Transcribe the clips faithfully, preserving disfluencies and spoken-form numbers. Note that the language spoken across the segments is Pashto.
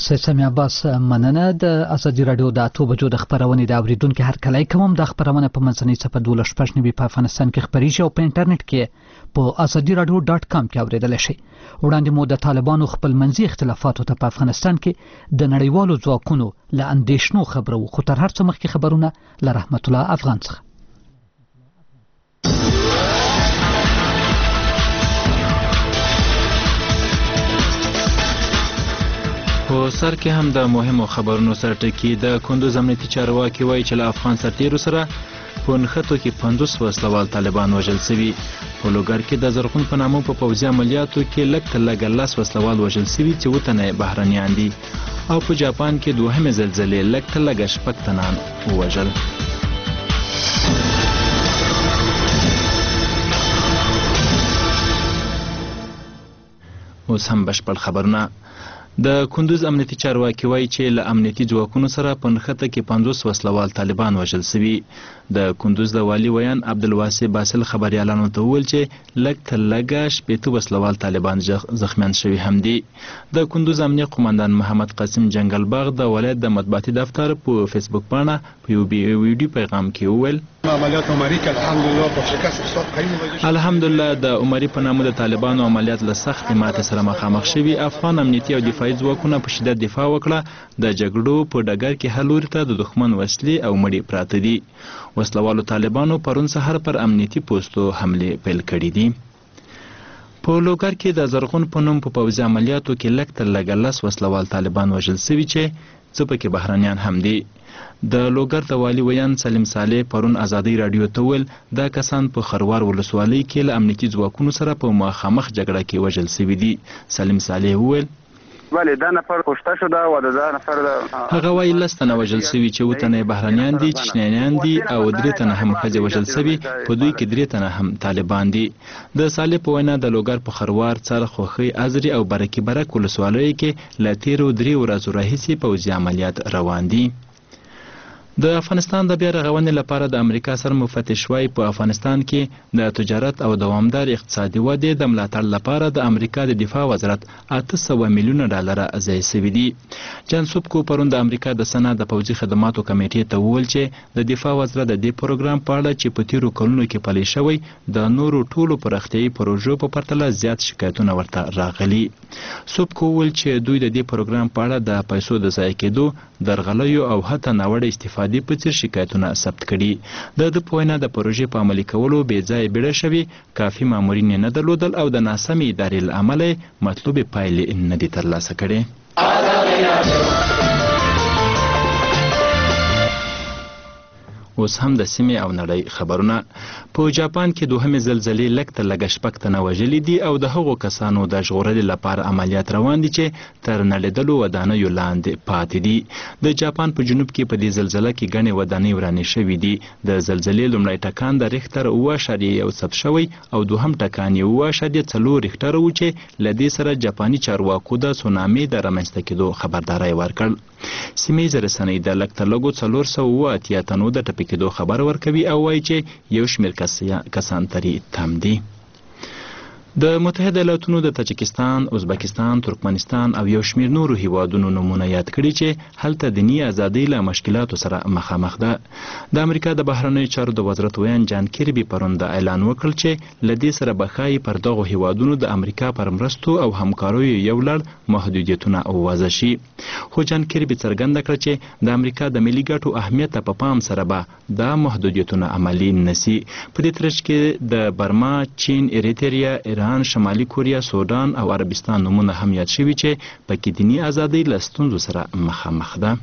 سامي عباس مننه. د ازادي رادیو د اتو بجو د خبرونې د اوریدونکو هر کله کوم د خبرونه په منځنۍ صفحه دولس شپږ نوي په افغانستان کې خبريږي او په انټرنیټ کې په ازادي رادیو ډاټ کام کې اوریدل شي. وړاندې مو د طالبانو خپل منځي اختلافاتو ته په افغانستان کې د نړیوالو ځواکونو له اندېښنو خبرو، خو تر هر څه مخکې خبرونه له رحمت الله افغان څخه. په سر کې هم د مهمو خبرونو سره ټکی د کندوز امنیتي چارواکي وایي چې له افغان سرتیرو سره په نښتو کې پنځوس وسلوال طالبان وژل شوي. په لوګر کې د زرغون په نامه په پوځي عملیاتو کې لږ تر لږه لس وسلوال وژل شوي چې اووه تنه بهرنیان دي، او په جاپان کې دوهمې زلزلې لږ تر لږه شپږ تنان ووژل. اوس هم بشپړ خبرونه. د کندوز امنیتي چارواکي وایي چې له امنیتي ځواکونو سره په نښته کې پنځوس وسلوال طالبان وژل شوي. د کندوز د والي ویان عبدالواسع باسل خبريالانو ته وویل چې لږ تر لږه شپېته وسلوال طالبان زخمیان شوي هم دي. د کندوز امنیه قومندان محمد قاسم جنګلباغ د ولایت د مطبوعاتي دفتر په فیسبوک پاڼه په یو ویډیو پیغام کې وویل عملیات عمري کې الحمدلله په شکست حساب قیم الحمدلله د عمري په نامه د طالبانو عملیات له سخت ماتې سره مخامخ شوي. افغان امنیتي او دفاعي ځواکونه په شدت دفاع وکړه. د جګړو په ډګر کې هر لوري ته د دښمن وسلې او مړي پراته دي. وسلوالو طالبانو پرون سهار پر امنیتي پوستو حملې پیل کړي دي. په لوګر کې د زرغون په نوم په پوځي عملیاتو کې لږ تر لږه لس وسلوال طالبان وژل شوي چې څه پکې بهرنیان هم دي. د لوګر د والي ویان سلیم صالح پرون ازادي رادیو ته ویل دا کسان په خروار ولسوالۍ کې له امنیتي ځواکونو سره په مخامخ جګړه کې وژل شوي دي. سلیم صالح وویل بله دا نفر کشته شده و د دا نفر هغه وایي لس تنه وژل شوي چې اووه تنه بهرنیان دي، چشنیان دي او درې تنه هم ښځې وژل شوي، په دوی کې درې تنه هم طالبان دي. د صالح په وینا د لوګر په خروار، څرخ، خوښۍ، ازري او برکي برک ولسوالیو کې له تیرو درې ورځو راهیسې پوځي عملیات روان دي. د افغانستان د بیا رغونې لپاره د امریکا سره مفتش وای په افغانستان کې د تجارت او دوامدار اقتصادي ودې د ملاتړ لپاره د امریکا د دفاع وزارت اته سوه میلیونه ډالر ځای شوي دي. جان سوبکو پرون د امریکا د سنا د پوځي خدماتو کمیټې ته وویل چې د دفاع وزارت د دې پروګرام په اړه چې په تیرو کلونو کې پلی شوی د نورو ټولو پراختیایي پروژو په پرتله زیات شکایتونه ورته راغلي. سوبکو وویل چې دوی د دې پروګرام په اړه د پیسو د ضایع کېدو، درغلیو او حتی ناوړه استفادې په څیر شکایتونه ثبت کړي. د د په وینا د پروژې په عملي کولو بې ځایه بیړه شوې، کافي مامورین نه درلودل او د ناسمې ادارې له امله مطلوبې پایلې نه دي ترلاسه کړې. اوس هم د سیمې او نړۍ خبرونه. په جاپان کې دوهمې زلزلې لږ تر لږه شپږ تنه وژلي دي او د هغو کسانو د ژغورلو لپاره عملیات روان دي چې تر نړېدلو ودانیو لاندې پاتې دي. د جاپان په جنوب کې په دې زلزله کې ګڼې ودانۍ ورانې شوي دي. د زلزلې لومړی ټکان د ریختر اوه اعشاریه یو ثبت شوی او دوهم ټکان یې اوه اعشاریه څلور ریختر و چې له دې سره جاپاني چارواکو د سونامي د رامنځته کېدو خبرداری ورکړ. سیمهیزه رسنۍ د لږ تر لږو څلور سوه اووه اتیا تنو د ټپي کېدو خبر ورکوي او وایي چې یو شمېر کسان ترې تم دي. د متحده ایالاتونو د تاجکستان، ازبکستان، ترکمنستان او یو شمېر نورو هیوادونو نومونه یاد کړي چې هلته دیني ازادۍ له مشکلاتو سره مخامخ ده. د امریکا د بهرنیو چارو د وزارت ویان جان کیربي پرون د اعلان وکړ چې له دې سره به ښایي پر دغو هیوادونو د امریکا پر مرستو او همکاریو یو لړ محدودیتونه وضع شي. خو جان کیربي څرګنده کړه چې د امریکا د ملي ګټو اهمیت په پام سره به دا محدودیتونه عملي نشي. په دې ترڅ کې د برما، چین، اریتریا، ایران، شمالي کوریا، سودان او عربستان نومونه هم یاد شوي چې پکې دیني ازادۍ له ستونزو سره مخامخ ده.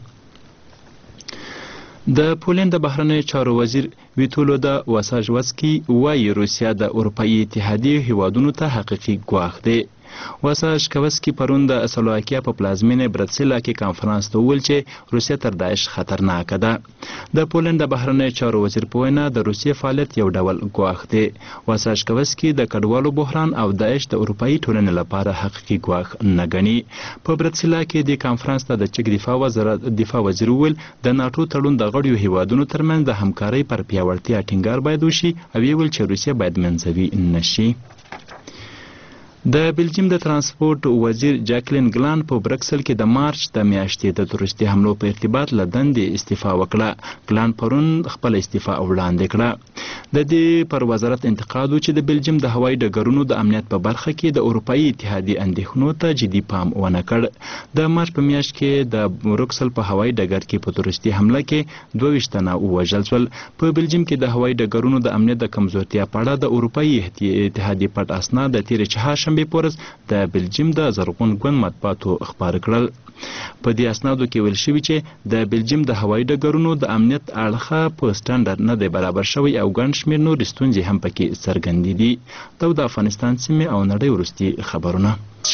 د پولند د بهرنیو چارو وزیر ویتولودا واساژوسکي وایي روسیه د اروپایي اتحادیې هیوادونو ته حقیقي ګواښ دی. واساژکوسکي پرون د سلوواکیا په پلازمینه براتسلا کې کانفرانس ته وویل چې روسیه تر داعش خطرناکه ده. د پولند د بهرنیو چارو وزیر په وینا د روسیې فعالیت یو ډول ګواښ دی. واساژکوسکي د کډوالو بحران او داعش د اروپایي ټولنې لپاره حقیقي ګواښ نه ګڼي. په براتسلا کې د کانفرانس ته د چک دفاع وزارت دفاع وزیر وویل د ناټو تړون د غړیو هیوادونو ترمنځ د همکارۍ پر پیاوړتیا ټینګار باید وشي او ویل چې روسیه باید منځوي نشي. د بلجیم د ترانسپورت وزیر جاکلین ګلان په برکسل کې د مارچ د میاشتې د تروریستي حملو په ارتباط له دندې استعفا وکړه. ګلان پرون خپل استعفا وړاندې کړه. د دې پر وزارت انتقاد و چې د بلجیم د هوایي ډګرونو د امنیت په برخه کې د اروپایي اتحادیې اندېښنو ته جدي پام ونه کړ. د مارچ په میاشت کې د برکسل په هوایي ډګر کې په تروریستي حمله کې دوه ویشت تنه ووژل شول. په بلجیم کې د هوایي ډګرونو د امنیت د کمزورتیا په اړه د اروپایي اتحادیې پټ اسناد د تېرې چهارشنبې پورز د بلجیم د زرغون ګوند مطبوعاتو خپاره کړل. په دې اسنادو کې ویل شوي چې د بلجیم د هوایي ډګرونو د امنیت اړخه په سټنډرډ نه دی برابر شوی او ګڼ شمېر نورې ستونزې هم پکې څرګندې دي. دا د افغانستان سیمې او نړۍ وروستي خبرونه.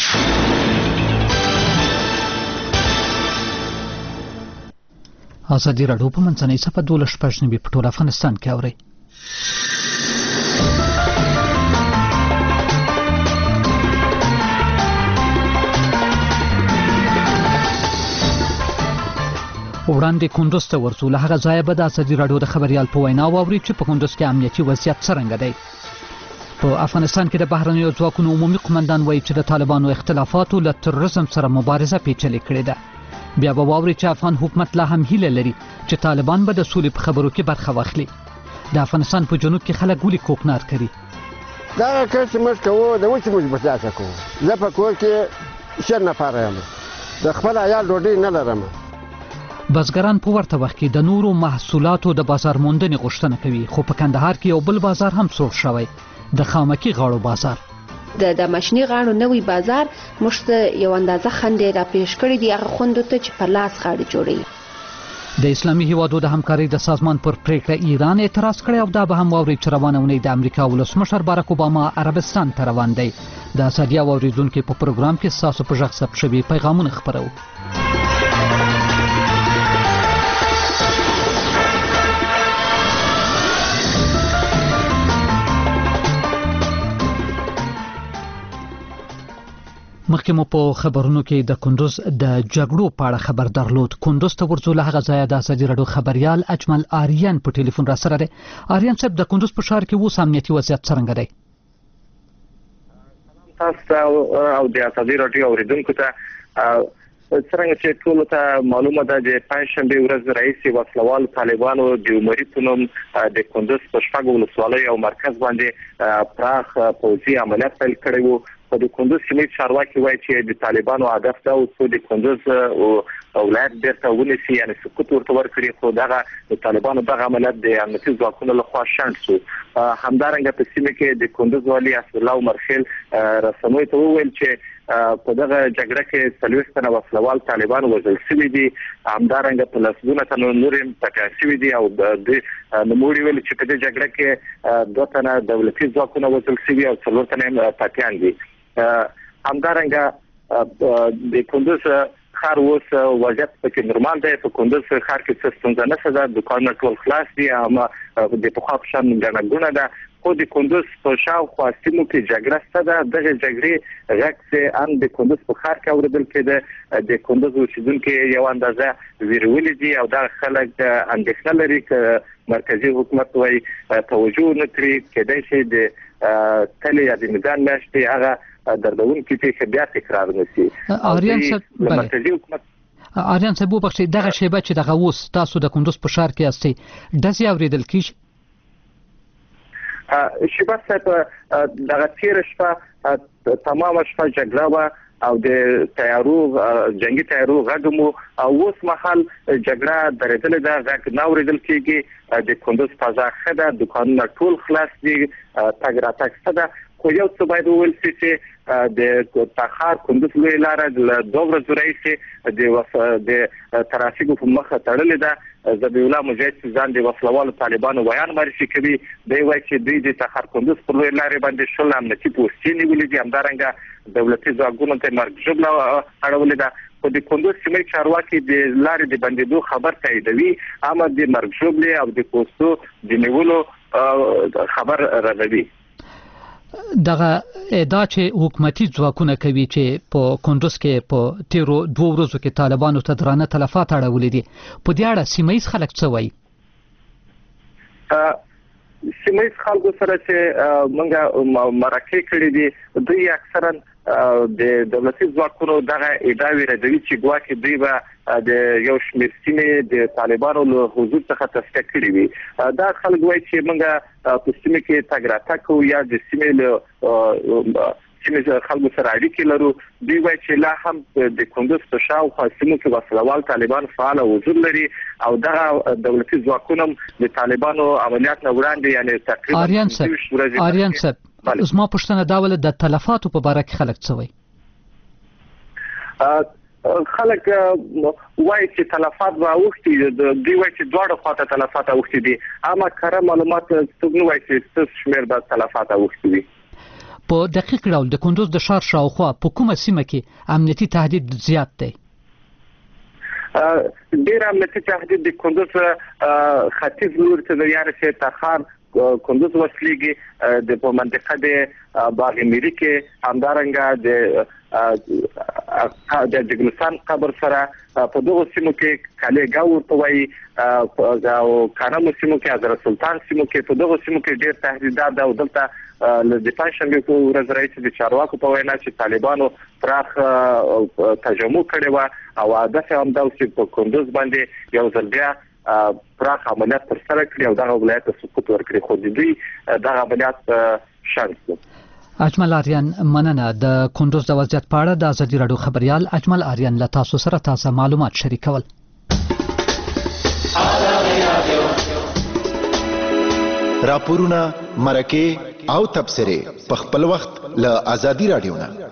ازادي راډیو په منځنۍ صفحه دولس شپږ نوي په ټول افغانستان کې اورئ. وړاندې کندوز ته ورځو. له هغه ځایه به د ازادي راډیو د خبریال په وینا واورئ چې په کندوز کې امنیتي وضعیت څرنګه دی. په افغانستان کې د بهرنیو ځواکونو عمومي قمندان وایي چې د طالبانو اختلافاتو له تروریزم سره مبارزه پیچلې کړې ده. بیا به واورئ چې افغان حکومت لا هم هیله لري چې طالبان به د سولې په خبرو کې برخه واخلي. د افغانستان په جنوب کې خلک ولې کوکنار کوي؟ دا کار چې موږ کوو د وچې موږ برداشت کوو. زه په کور کې شل نفره یم، د خپل عیال ډوډۍ نه لرم. بزګران په ورته وخت کې د نورو محصولاتو د بازار موندنې غوښتنه کوي، خو په کندهار کې یو بل بازار هم سوړ شوی، د خامکي غاړو بازار. د د ماشیني غاړو نوی بازار موږ ته یو اندازه خندې را پیش کړي دي هغه خوندو ته چې په لاس غاړې جوړوي. د اسلامي هیوادو د همکارۍ د سازمان پر پریکړه ایران اعتراض کړی او دا به هم واورئ چې روانه اونۍ د امریکا ولسمشر باراک اوباما عربستان ته روان دی. د اسادیا واوریدونکو په پروګرام کې ستاسو په غږ ثبت شوي پیغامونه خپرو. مخکې مو په خبرونو کې د کندوز د جګړو په اړه خبر درلود. کندوز ته ورځو. له هغه ځایه د ازادي راډیو خبریال اجمل آریان په ټلیفون را سره دی. آریان صاحب، د کندوز په ښار کې اوس امنیتي وضعیت څرنګه دی؟ تاسو او د ازادي راډیو اوریدونکو ته څنګه چې ټول ته معلومه ده چې پنځشنبه ورځ رئیس وسلوال طالبانو د عمري پونم د کندوز په شپږ ولسوالۍ او مرکز باندې پراخ پوځي عملیات پیل کړي وو. د کندوز سیمې چارواکي وایي چې د طالبانو هدف دا و چې د کندوز ولایت بیرته ونیسي، یعنې سقوط ورته ورکړي، خو دغه د طالبانو دغه عملیات د امنیتي ځواکونو لخوا شنډ شو. همدارنګه په سیمه کې د کندوز والي اسدالله عمر خیل رسنیو ته وویل چې په دغه جګړه کې څلوېښت تنه وسلوال طالبان وژل شوي دي. همدارنګه په لسګونه تنه نور هم ټپیان شوي دي او د نوموړي ویل چې په دې جګړه کې دوه تنه دولتي ځواکونه وژل شوي او څلور تنه ټپیان دي. همدارنګه د کندوز ښار اوس وضعیت پکې نورمال دی. په کندوز ښار کې څه ستونزه نشته ده، دکانونه ټول خلاص دي، اما د پخوا په شان ګڼه ګوڼه ده. خو د کندوز په شاوخوا سیمو کې جګړه شته ده. دغه جګړې غږ چې ان د کندوز په ښار کې اورېدل کېده، د کندوز اوسېدونکي یو اندازه ویرولي دي او دا خلک اندېښنه لري چې مرکزي حکومت وایي توجه نه کړي، کېدای شي د تلې یا د میدان میاشتې هغه دردونکې پیښه بیا تکرار نشي. آریان صاحب، مرکزي حکومت آریان صاحب وبخښئ، دغه شیبه چې دغه اوس تاسو د کندوز په ښار کې یاستئ، ډزې اورېدل کېږي؟ شیبه صاحب، دغه تېره شپه تمامه شپه جګړه وه او د تیارو جنگي تیارو غږ مو او اوس مهال جګړه درېدلې ده، غږ نه اورېدل کېږي. د کندوز فضا ښه ده، دکانونه ټول خلاص دي، تګ راتګ ښه ده. خو یو څه باید وویل شي چې د تخار کندوز لویه لاره له دوه ورځو راهیسې د ترافیکو په مخه تړلې ده. ذبیح الله مجاهد چې ځان د وسلوالو طالبانو بیان معرفي کوي، دی وایي چې دوی د تخار کندوز پر لویه لارې باندې شل امنیتي پوستې نیولې دي. همدارنګه دولتي ځواکونو ته مرګ ژوبله اړولې ده. خو د کندوز سیمې چارواکي د لارې د بندېدو خبر تاییدوي، اما د مرګ ژوبلې او د پوستو د نیولو خبر رغوي. دغه ادعا چې حکومتي ځواکونه کوي چې په کندوز کې په تیرو دوه ورځو کې طالبانو ته درانه تلفات اړولې دي، په دې اړه سیمه ییز خلک څه وایي؟ سیمایي خلکو سره چې موږ مرکه کړې دي دوی اکثرا د دولتي ځواکونو دغه ادعاوې ردوي چې ګواکې دوی به د یو شمېر سیمې د طالبانو له حضور څخه تصفیه کړې وي. دا خلک وایي چې موږ په سیمه کې تګ راتګ کوو یا د سیمې له سیمې خلکو سره اړیکې لرو. دوی وایي چې لا هم د کندوز په شاوخوا سیمو کې وسلوال طالبان فعال حضور لري او دغه دولتي ځواکونه د طالبانو عملیات نه وړاندې یعنی تقریبا آریان صاحب آریان صاحب زما پوښتنه دا ول د تلفاتو په باره کې خلک څه وایي؟ خلک وایي چې تلفات به اوښتي دوی وایي چې دواړه خواته تلفات اوښتي دي اما کره معلومات څوک نه وایي چې څه شمېر به تلفات اوښتي وي. په دقیق ډول د کندوز د ښار شاوخوا په کومه سیمه کې امنیتي تهدید زیات دی؟ ډېر امنیتي تهدید د کندوز ختیځ لوري ته دی یعنې چې تخار کندوز وسلېږي د په منطقه د باغ میری کې همدارنګه د د جګلستان قبر سره په دغه سیمو کې کالیګا ورته وایي او کانمو سیمو کې حضرت سلطان سیمو کې په دغه سیمو کې ډېر تهدیدات او دلته د پنځشنبه په ورځ راځي د چارواکو په وینا چې طالبانو پراخ تجمع کړي و او هدف هم دا چې په کندوز باندې یو ځل بیا پراخ عملیات تر سره کړی او دغه ولایت ته سقوط ورکړي خو د دوی دغه عملیات شانس دي. اجمل آریان مننه. د کندوز د وضعیت په اړه د ازادي راډیو خبريال اجمل آریان له تاسو سره تازه معلومات شریکول. راپورونه مرکه او تبصره په خپل وخت له ازادي راډیو نه.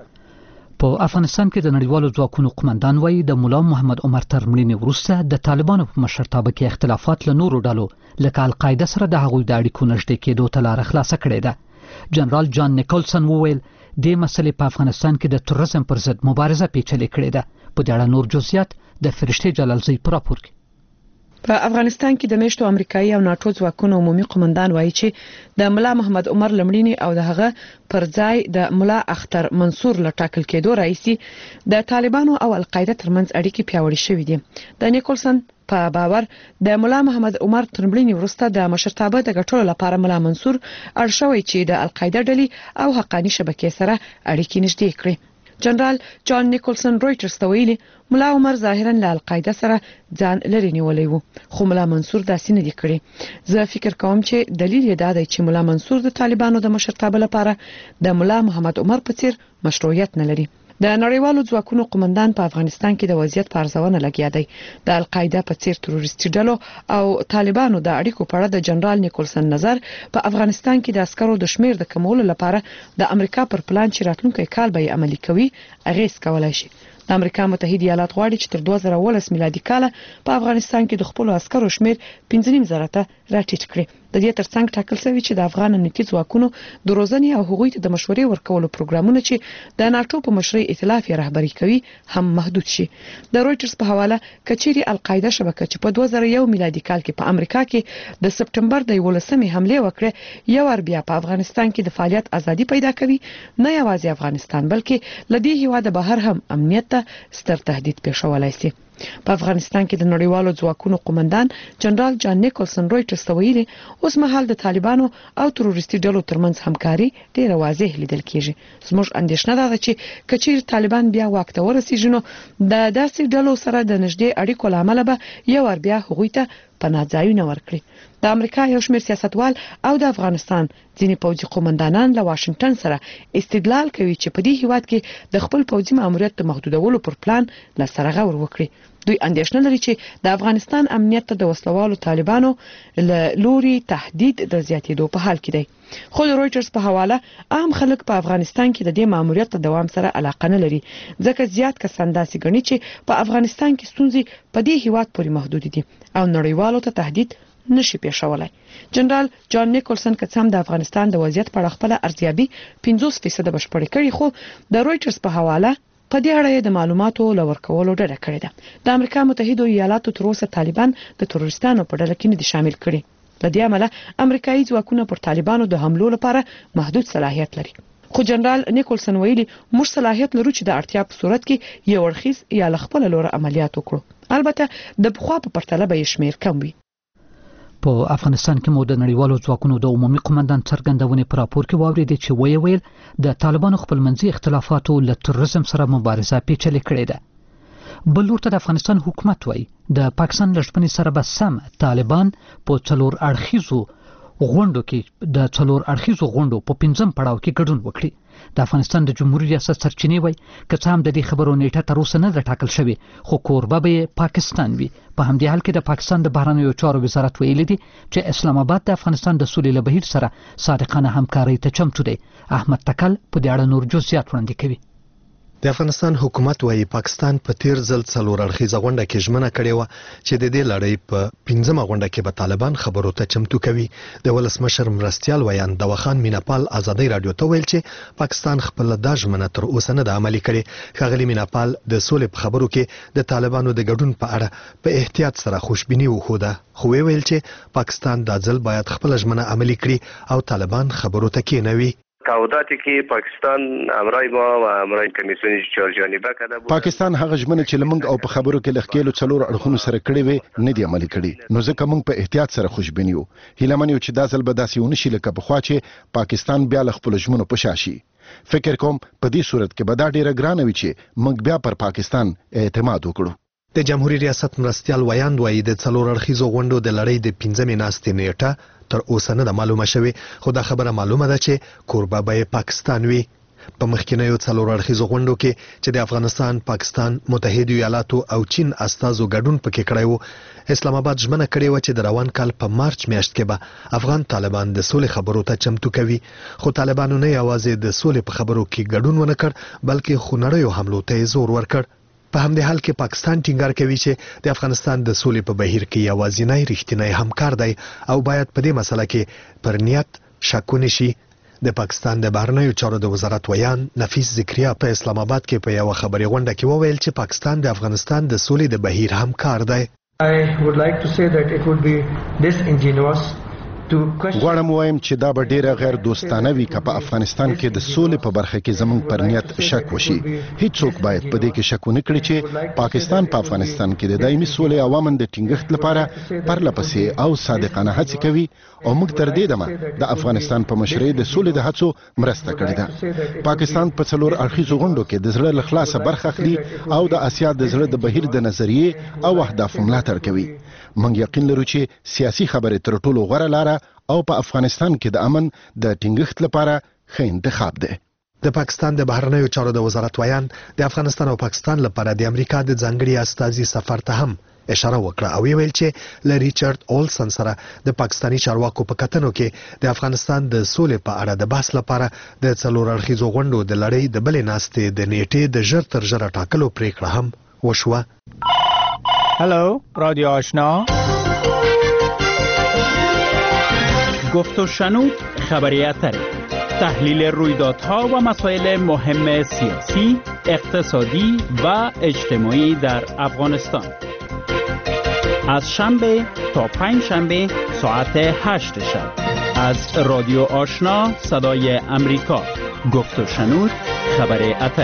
په افغانستان کې د نړیوالو ځواکونو قومندان وایي د مولا محمد عمر تر مړینې وروسته د طالبانو په مشرتابه کې اختلافات له نورو ډلو لکه القاعده سره د هغوی د اړیکو نږدې کېدو ته لاره خلاصه کړې ده. جنرال جان نیکولسن وویل د مسلې په افغانستان کې د تروریزم پر ضد مبارزه پیچلې کړې ده. په دې اړه نور جزئیات د فرشته جلالزی په راپور کې. په افغانستان کې د میشتو امریکایي او ناتو ځواکونو عمومي قومندان وایي چې د مولا محمد عمر لمړینی او د هغه پر ځای د مولا اختر منصور لټاکل کېدو رئیسي د طالبانو او القاعده ترمنځ اړیکې پیاوړې شوې دي. د نیکولسن په باور د مولا محمد عمر تر مړینې وروسته د مشرتابه د ګټلو لپاره مولا منصور اړ شوی چې د القاعده ډلې او حقانی شبکې سره اړیکې نږدې کړي. جنرال جان نیکولسن رويټرز ته ویلي مولا عمر ظاهرا له القاعده سره ځان لري نیولای وو خو مولا منصور داسې نه دی کړی. زه فکر کوم چې دلیل یې دا دی چې مولا منصور د طالبانو د مشرتابه لپاره د مولا محمد عمر په څیر مشروعیت نه لري. د نړیوالو ځواکونو قومندان په افغانستان کې د وضعیت په ارزونه لګیا دی. د القاعده په څیر تروریستي ډلو او طالبانو د اړیکو په اړه د جنرال نیکولسن نظر په افغانستان کې د عسکرو د شمیر د کمولو لپاره د امریکا پر پلان چې راتلونکي کال به عملي کوي اغیز کولای شي. د امریکا متحده ایالات غواړي چې تر دوه زره ولس میلادي کال په افغانستان کې د خپل عسکرو شمیر پنځه نیم زره ته راټیټ کړي. د دې ترڅنګ ټاکل شوی چې د افغان امنیتي ځواکونو د روزنې او هغوی ته د مشورې ورکولو پروګرامونه چې د ناتو په مشرۍ ائتلاف یې رهبری کوي هم محدود شي. د رويټرز په حواله کچيري القاعده شبکه چې په دوه زره یو میلادي کال کې په امریکا کې د سپټمبر د یولسمې حمله وکړه یو ور بیا په افغانستان کې د فعالیت ازادي پیدا کوي نه یوازې افغانستان بلکې لدی هیواد بهر هم امنیت ته ستر تهدید پیښولای شي. په افغانستان کې د نړیوالو ځواکونو قومندان جنرال جان نیکولسن رويټرز ته ویلي اوس مهال د طالبانو او تروریستي ډلو ترمنځ همکاري ډیره واضح لیدل کیږي. زموږ اندېښنه ده چې کچیر طالبان بیا وخت ورسیږي نو د داسې ډلو سره د نږدې اړیکو لامل به یو ور بیا هغوی ته پناهځایونه ورکړي. د امریکا یو شمېر سیاستوال او د افغانستان ځینې پوځي قومندانان له واشنگټن سره استدلال کوي چې په دې هیواد کې د خپل پوځي ماموریت د محدودولو پر پلان لا سره غور وکړي. دوی اندېښنه لري چې د افغانستان امنیت ته د وسلوالو طالبانو له لوري تهدید د زیاتېدو په حال کې دی. خو د رويټرز په حواله عام خلک په افغانستان کې د دې ماموریت ته دوام سره علاقه نه لري ځکه زیات کسان داسې ګڼي چې په افغانستان کې ستونزې په دې هیواد پورې محدود دي او نړیوالو ته تهدید نشي پیښولای. جنرال جان نیکولسن کڅم د افغانستان د وضعیت په اړه خپل ارزیابي پنځوس فیصد بشپړ کړي خو د رويټرز په حواله په دې اړه د معلوماتو لور کولو ډډه کړې ده. د امریکا متحده ایالاتو تر اوسه طالبان د تروریستانو په ډله کې نه دي شامل کړي. د دې عمله امریکایي ځواکونه پر طالبانو د حملو لپاره محدود صلاحیت لري. خو جنرال نیکولسن ویلي موږ صلاحیت لرو چې د اړتیا په صورت کې یو ورخیز یا خپل لور عملیات وکړو. البته د بخوا په پرتله به شمیر کم وي. په افغانستان کې مو د نړیوالو ځواکونو د عمومي قومندان څرګندونې پر راپور کې واوریدې چې ویې ویل د طالبانو خپلمنځي اختلافاتو له تروریزم سره مبارزه پیچلې کړې ده. بل لورته د افغانستان حکومت وایي د پاکستان له شتمنۍ سره به سم طالبان په څلور اړخیزو غونډو کې د څلور اړخیزو غونډو په پنځم پړاو کې ګډون وکړي. د افغانستان د جمهوریت ریاست سرچینې وایي که څه هم د دې خبرو نیټه تر اوسه نه ده ټاکل شوې خو کوربه به پاکستان وي. په همدې حال کې د پاکستان د بهرنیو چارو وزارت ویلي دی چې اسلام آباد د افغانستان د سولې له بهیر سره صادقانه همکارۍ ته چمتو دی. احمد تکل په دې اړه نور جزئیات وړاندې کوي. د افغانستان حکومت وايي پاکستان په تیر ځل څلور اړخیزه غونډه کې ژمنه کړې و چې د دې لړۍ په پنځمه غونډه کې به طالبان خبرو ته چمتو کوي. د ولسمشر مرستیال ویان دواخان میناپال ازادي رادیو ته ویل چې پاکستان خپل د ژمنه تر اوسه نه د عملي کړي. ښاغلي میناپال د سولې په خبرو کې د طالبانو د ګډون په اړه په احتیاط سره خوشبیني وښوده خو ویل چې پاکستان د ځل باید خپل ژمنه عملي کړي او طالبان خبرو ته کېنوي. تعهداتی که پاکستان امرای ما و امرای کمیسیون چهار جانبه کرده بود. پاکستان هغه ژمنه چې لمنګ او په خبرو کې لخکېلو څلور اړخونو سره کړې وي نه دی عملي کړي. نو ځکه موږ په احتیاط سره خوشبین یو. هیله یو چې دا ځل به داسې ونه شي لکه پخوا چې پاکستان بیا له خپلو ژمنو په شا شي. فکر کوم په دې صورت کې به دا ډیره ګرانه وي چې موږ بیا پر پاکستان اعتماد وکړو. د جمهوریت ریاست مرستیال ویاند وایي د څلور اړخیزو غونډو د لړۍ د پنځمې ناستې نیټه تر اوسه نه ده معلومه شوې خو دا خبره معلومه ده چې کوربه به پاکستان وي. په مخکینیو څلور اړخیزو غونډو کې چې د افغانستان، پاکستان، متحده ایالاتو او چین استازو ګډون پکې کړی و اسلام آباد ژمنه کړې و چې د روان کال په مارچ میاشت کې به افغان طالبان د سولې خبرو ته چمتو کوي. خو طالبانو نه یوازې د سولې په خبرو کې ګډون ونه کړ بلکې خونړیو حملو ته زور ورکړ. په همدې حال کې پاکستان ټینګار کوي چې د افغانستان د سولې په بهیر کې یوازینی رښتینی همکار دی او باید په دې مسله کې پر نیت شک ونه شي. د پاکستان د بهرنیو چارو د وزارت ویان نفیس ذکریا په اسلام آباد کې په یو خبري غونډه کې وویل چې پاکستان د افغانستان د سولې د بهیر همکار دی. I would like to say that it would be disingenuous غواړم وایم چې دا به ډیره غیر دوستانه وي که په افغانستان کې د سولې په برخه کې زموږ پر نیت شک وشي. هیڅوک باید په دې کې شک ونه کړي چې پاکستان په افغانستان کې د دایمي سولې او امن د ټینګښت لپاره پرلپسې او صادقانه هڅې کوي او موږ تر دې دمه د افغانستان په مشرۍ د سولې د هڅو مرسته کړې ده. پاکستان په څلور اړخیزو غونډو کې د زړه له خلاصه برخه اخلي او د اسیا د زړه د بهیر د نظریې او اهدافو ملاتړ کوي. موږ یقین لرو چې سیاسي خبرې تر ټولو غوره لاره او په افغانستان کې د امن د ټینګښت لپاره ښه انتخاب دی. د پاکستان د بهرنیو چارو د وزارت ویان د افغانستان او پاکستان لپاره د امریکا د ځانګړي استازي سفر ته هم اشاره وکړه او ویل چې ل ریچارډ اولسن سره د پاکستانی چارواکو په کتنو کې د افغانستان د سولې په اړه د بحث لپاره د څلور اړخیزو غونډو د لړۍ د بلې ناستې د نیټې د ژر تر ژره ټاکلو پریکړه هم وشوه. هلو رادیو آشنا، گفت و شنود خبری اتر، تحلیل رویدادها و مسائل مهم سیاسی، اقتصادی و اجتماعی در افغانستان از شنبه تا پنج شنبه ساعت هشت شب از رادیو آشنا صدای امریکا. گفت و شنود خبری اتر.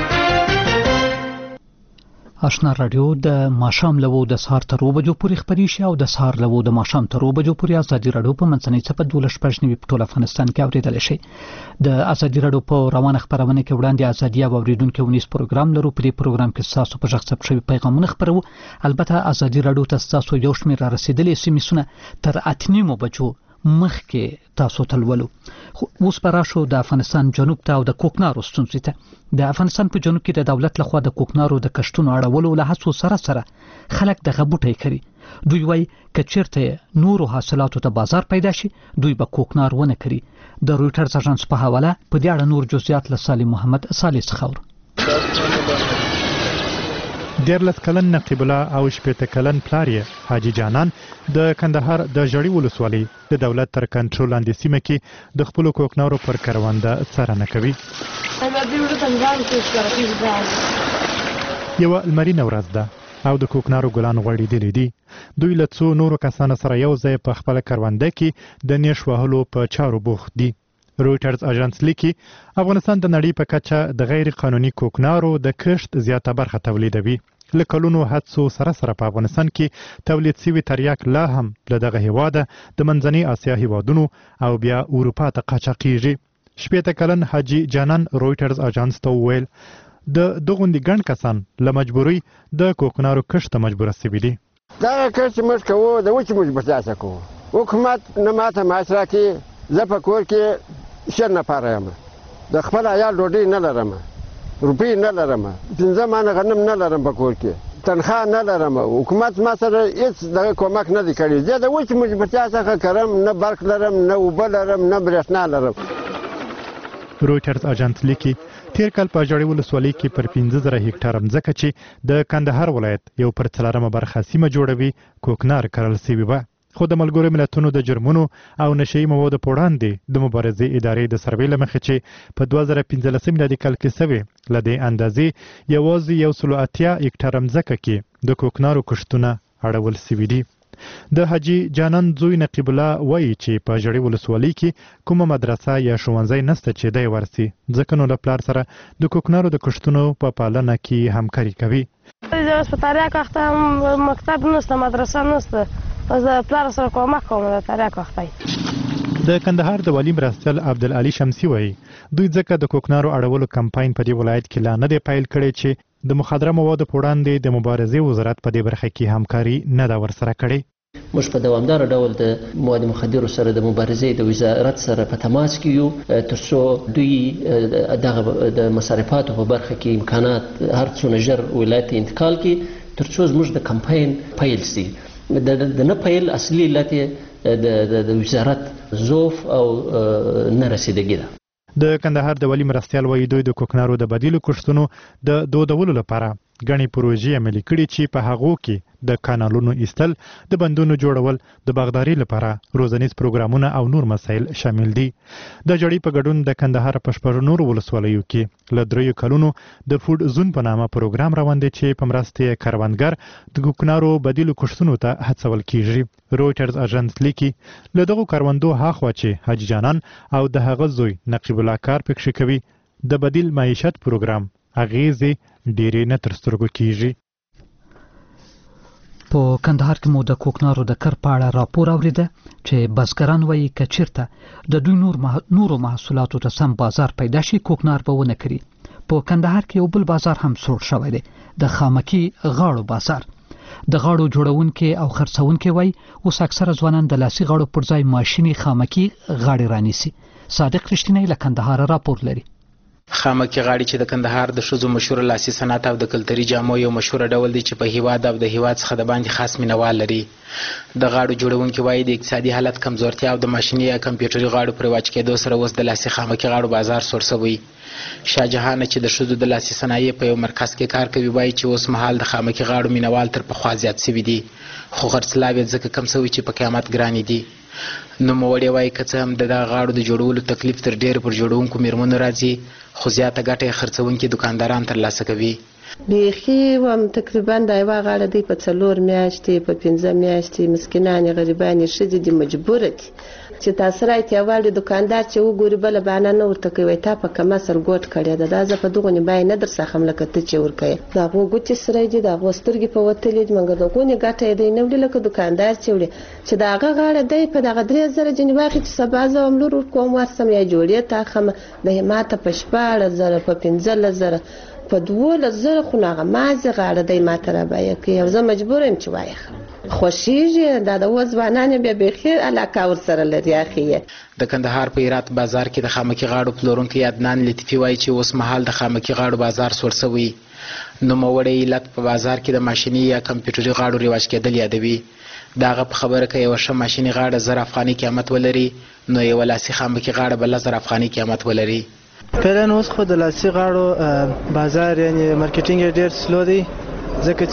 آشنا رادیو د ماښام لوو د سهار تر اوه بجو پورې خپرې شي او د سهار لوو د ماښام تر اوه بجو پورې ازادي رادیو په منځنۍ څپه دولس شپږ نوي په ټول افغانستان کې اورېدلی شي. د ازادي رادیو په روانه خپرونه کې وړاندې ازادي او اوریدونکو ونیس پروګرام لرو. په دې پروګرام کې ستاسو په غږ ثبت شوي پیغامونه خپرو. البته ازادي رادیو ته ستاسو یو شمېر را رسېدلي اس ام اسونه تر اته نیمو بجو مخکې تاسو ته لولو. خو اوس به راشو د افغانستان جنوب ته او د کوکنارو ستونزې ته. د افغانستان په جنوب کې د دولت لخوا د کوکنارو د کښتونو اړولو له هڅو سره سره خلک دغه بوټی کري. دوی وایي که چیرته نورو حاصلاتو ته بازار پیدا شي دوی به کوکنار ونه کري. د رویټرز اژانس په حواله په دې اړه نور جزئیات له سالم محمد صالح څخه اورو. دیارلس کلن نقیب الله او شپېته کلن پلار یې حاجي جانان د کندهار د ژړۍ ولسوالۍ د دولت تر کنټرول لاندې سیمه کې د خپلو کوکنارو پر کرونده څارنه کوي. یوه لمرینه ورځ ده او د کوکنارو ګلان غوړېدلي دي. دوی له څو نورو کسانو سره یو ځای په خپله کرونده کې د نیش وهلو په چارو بوخت دي. رویټرز اژانس لیکي افغانستان د نړۍ په کچه د غیر قانوني کوکنارو د کښت زیاته برخه تولیدوي. له کلونو هڅو سره سره په افغانستان کې تولید شوي تریاک لا هم له دغه هیواده د منځنۍ اسیا هیوادونو او بیا اروپا ته قاچاقیږي. شپېته کلن حاجي جانان رویټرز اژانس ته وویل د دغوندي ګڼ کسان له مجبورۍ د کوکنارو کښت ته مجبوره سوي دي. دغه کښت چې موږ کوو د وچې موږ په اساسه کوو. حکومت نه ماته معاش راکړي، زه په کور کې شل نفره یم، د خپل عیال ډوډۍ نه لرم، روپۍ نه لرم، پنځه مانه غنم نه لرم په کور کې، تنخواه نه لرم. حکومت ما سره هېڅ دغه کومک نه دی کړی. زه د وچې مجبورتیا څخه کرم، نه برق لرم، نه اوبه لرم، نه برېښنا لرم. رویټرز اژانس لیکي تیر کال په ژړۍ ولسوالۍ کې پر پنځه زره هکټاره مځکه چې د کندهار ولایت یو پر څلورمه برخه سیمه جوړوي کوکنار کرل سوي وه. خو د ملګرو ملتونو د جرمونو او نشهیي موادو په وړاندې د مبارزې ادارې د سروې له مخې چې په دوه زره پنځلسم میلادي کال کې سوې له دې اندازې یوازې یو سلو اتیا هکټاره مځکه کې د کوکنارو کښتونه اړول سوي دي. د حاجي جانان زوی نقیب الله وایي چې په ژړۍ ولسوالۍ کې کومه مدرسه یا ښوونځی نشته چې دی ورسي، ځکه نو له پلار سره د کوکنارو د کښتونو په پالنه کې همکاري کوي. په تریاک وخت هم مکتب نشته، مدرسه نشته، پس د پلار سره کومک کوم د تریاک وخت. د کندهار د والي مرستیال عبدالعلي شمسي وایي دوی ځکه د کوکنارو اړولو کمپاین په دې ولایت کې لا نه دی پیل کړی چې د مخدره موادو په وړاندې د مبارزې وزارت په دې برخه کې همکاري نه ده ورسره کړې. موږ په دوامداره ډول د مواد مخدرو سره د مبارزې د وزارت سره په تماس کې یو ترڅو دوی دغه د مصرفاتو په برخه کې امکانات هر څونه ژر ولایت ته انتقال کړي ترڅو زموږ د کمپاین پیل سي. د نه پیل اصلي علت د وزارت ضعف او نه رسیدګي ده. د کندهار د والي مرستیال وایي دوی د کوکنارو د بدیلو کښتونو د دودولو لپاره ګڼې پروژې عملي کړي چې په هغو کې د کانالونو ایستل، د بندونو جوړول، د باغداري لپاره روزنیز پروګرامونه او نور مسایل شامل دي. د ژړۍ په ګډون د کندهار په شپږ نورو ولسوالیو کې له دریو کلونو د فوډ زون په نامه پروګرام روان دی چې په مرسته یې کروندګر د کوکنارو بدیلو کښتونو ته هڅول کیږي. رویټرز اژانس لیکي له دغو کروندو هاخوا چې حاجي جانان او د هغه زوی نقیب الله کار پکښې کوي د بدیل معیشت پروګرام اغیزې ډېرې نه تر سترګو کیږي. په کندهار کې مو د کوکنارو د کر په اړه راپور اوریده چې بزګران وایي که چیرته د دوی نور مح... نورو محصولاتو ته سم بازار پیدا شي کوکنار به ونه کړي. په کندهار کې یو بل بازار هم سوړ شوی دی، د خامکي غاړو بازار. د غاړو جوړونکي او خرڅونکي وایي اوس اکثره ځوانان د لاسي غاړو پر ځای ماشیني خامکي غاړې رانیسي. صادق رښتینی له کندهار راپور لري. خامکي غاړي چې د کندهار د ښځو مشهور لاسي صنعت او د کلتوري جامو یو مشهور ډول دی چې په هیواد او د هیواد څخه د باندې خاص مینوال لري. د غاړو جوړونکي وایي د اقتصادي حالت کمزورتیا او د ماشیني یا کمپیوټري غاړو پر رواج کېدو سره اوس د لاسي خامکي غاړو بازار سوړ شوی. شاه جهان چې د ښځو د لاسي صنایع په یو مرکز کې کار کوي وایي چې اوس مهال د خامکي غاړو مینوال تر پخوا زیات شوي دي، خو خرڅلاو یې ځکه کم شوی چې په قیمت ګرانې دي. نوموړی وایي که څه هم د دغه غاړو د جوړولو تکلیف تر ډېر پر جوړونکو میرمنو راځي، خو زیاته ګټه یې خرڅونکي دکانداران ترلاسه کوي. بیخي هم تقریبا د یوه غاړه دی په څلور میاشتې په پنځه میاشتې مسکینانې غریبانې ښځې دي مجبوره دي چې تاسو راځئ یوازې دکاندار چې وګوري بله بهانه نه ورته کوي تا په کم اصل ګوټ کړی ده، دا زه په دغونې بیې نه درڅخم لکه ته چې ورکوې. د هغو ګوتې سری دي، د هغو سترګې په وتلې دي، مګر د هغونې ګټه یې دی نه وړي لکه دکاندار چې وړي چې د هغه غاړه دی په دغه درې زره جنې واخلي چې سبا زه هم لور ورکوم ورسم یا جوړې تاخم د یې ماته په شپاړس زره په پنځلس زره په دولس زره خو نو هغه مازې غاړه دی ماته رابیه کوي او زه مجبوره یم چې واخلم. خوښیږي دا د اوس ځوانان بیا بیخي علاقه ورسره لري. اخی د کندهار په هرات بازار کې د خامکي غاړو پلورونکی عدنان لطیفي وایي چې اوس مهال د خامکي غاړو بازار سوړ شوی. نوموړی علت په بازار کې د ماشیني یا کمپیوټري غاړو رواج کېدل یادوي. د هغه په خبره که یوه ښه ماشیني غاړه زر افغاني قیمت ولري نو یوه لاسي خامکي غاړه به لس زره افغاني قیمت ولري. فعلا اوس خو د لاسي غاړو بازار یعنی مارکیټینګ ډېر سلو دی ځکه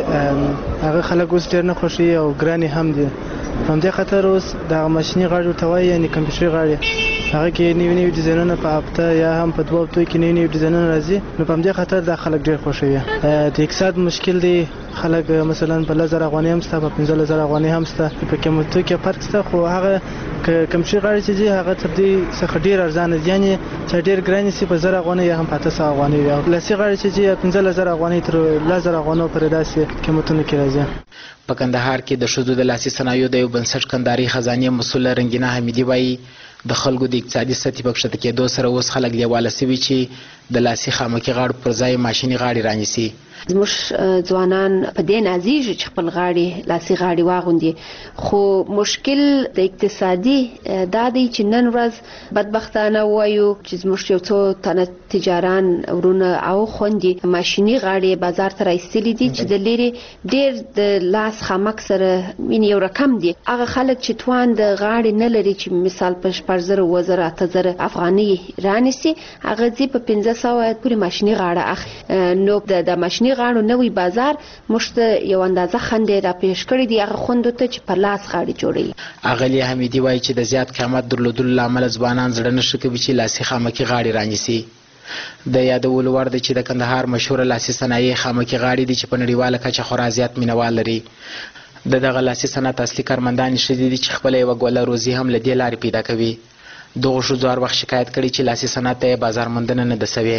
چې هغه خلک اوس ډېر نه خوښوي او ګرانې هم دي. په همدې خاطر اوس دغه ماشیني غاړو ته وایي یعنې کمپیوټري غاړې هغه کې نوي نوي ډیزاینونه په هفته یا هم په دوه هفتو کې نوي نوي ډیزاینونه راځي نو په همدې خاطر دا خلک ډېر خوښوي. د اقتصاد مشکل دی، خلک مثلا په لس زره افغانۍ هم شته، په پنځلس زره افغانۍ هم شته، په قیمتو کې فرق شته، خو هغه کوم شي غواړي چې دي هغه تر دې څخه ډېر ارزانه دي، یعنې چې ډېر ګران شي په زر افغانۍ یا هم په اته سوه افغانۍ وي، او لاسي غواړي چې دي پنځلس زره افغانۍ تر لس زره افغانیو پورې داسې قیمتونو کې راځي. په کندهار کې د ښځو د لاسي صنایعو د یو بنسټ کندهاري خزانې مسؤله رنګینه حمیدي وایي د خلکو د اقتصادي سطحې په کښته کېدو سره اوس خلک لیواله سوي چې د لاسي خامکي غاړو پر ځای ماشیني غاړې رانیسي. زموږ ځوانان په دې نازیږي چې خپل غاړې لاسي غاړې واغوندي، خو مشکل د اقتصادي دا دی چې نن ورځ بدبختانه وایو چې زموږ یو څو تنه تجاران ورونه او خوندي ماشیني غاړې بازار ته راایستلي دي چې د لري ډېر د لاس خامک سره مين یو رقم دي. هغه خلک چې توان د غاړې نه لري چې مثال په شپږ زره اووه زره اته زره افغانۍ رانیسي، هغه ځي په پنځه سوه پورې ماشیني غاړه اخلي. نو د ماشیني غاړو نوې بازار مشته یو اندازه خندې را پیښ کړې دي هغه خوندو ته چې په لاس غاړې جوړوي. اغلی حمیدي وایي چې د زیات قیمت درلودلو له امله ځوانان زړه نه ښه کوي چې لاسي خامکي غاړې رانیسي. د یادولو وړ دی چې د کندهار مشهوره لاسي صنایع خامکي غاړې دي چې په نړیواله کچه خورا زیات مینوال لري. د دغه لاسي صنعت اصلي کارمندان ښځې دي چې خپله یوه ګوله روزي هم له دې لارې پیدا کوي. دغو ښځو هر وخت شکایت کړی چې لاسي صنعت ته یې بازار موندنه نه ده سوې.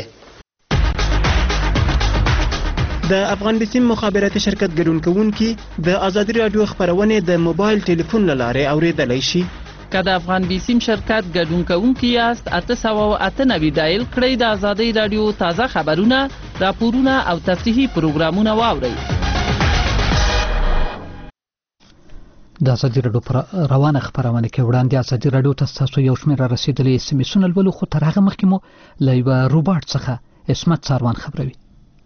د افغان بیسیم مخابراتي شرکت ګډون کوونکي د ازادي راډیو خبرونه د موبایل ټلیفون له لارې اوریدلای شي. که د افغان بیسیم شرکت ګډون کوونکي یاست اته سوه اته نوي ډایل کړئ د ازادي راډیو تازه خبرونه، راپورونه او تفریحي پروګرامونه واورئ. د ازادي راډیو پر روانه خبرونه کې وړاندې ازادي راډیو ته تاسو یو شمېر رسیدلې اس ام اسونه لولو، خو تر هغه مخکې مو له یوه روباټ څخه عصمت ساروان خبروي.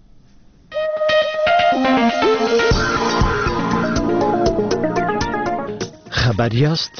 خبر یاست؟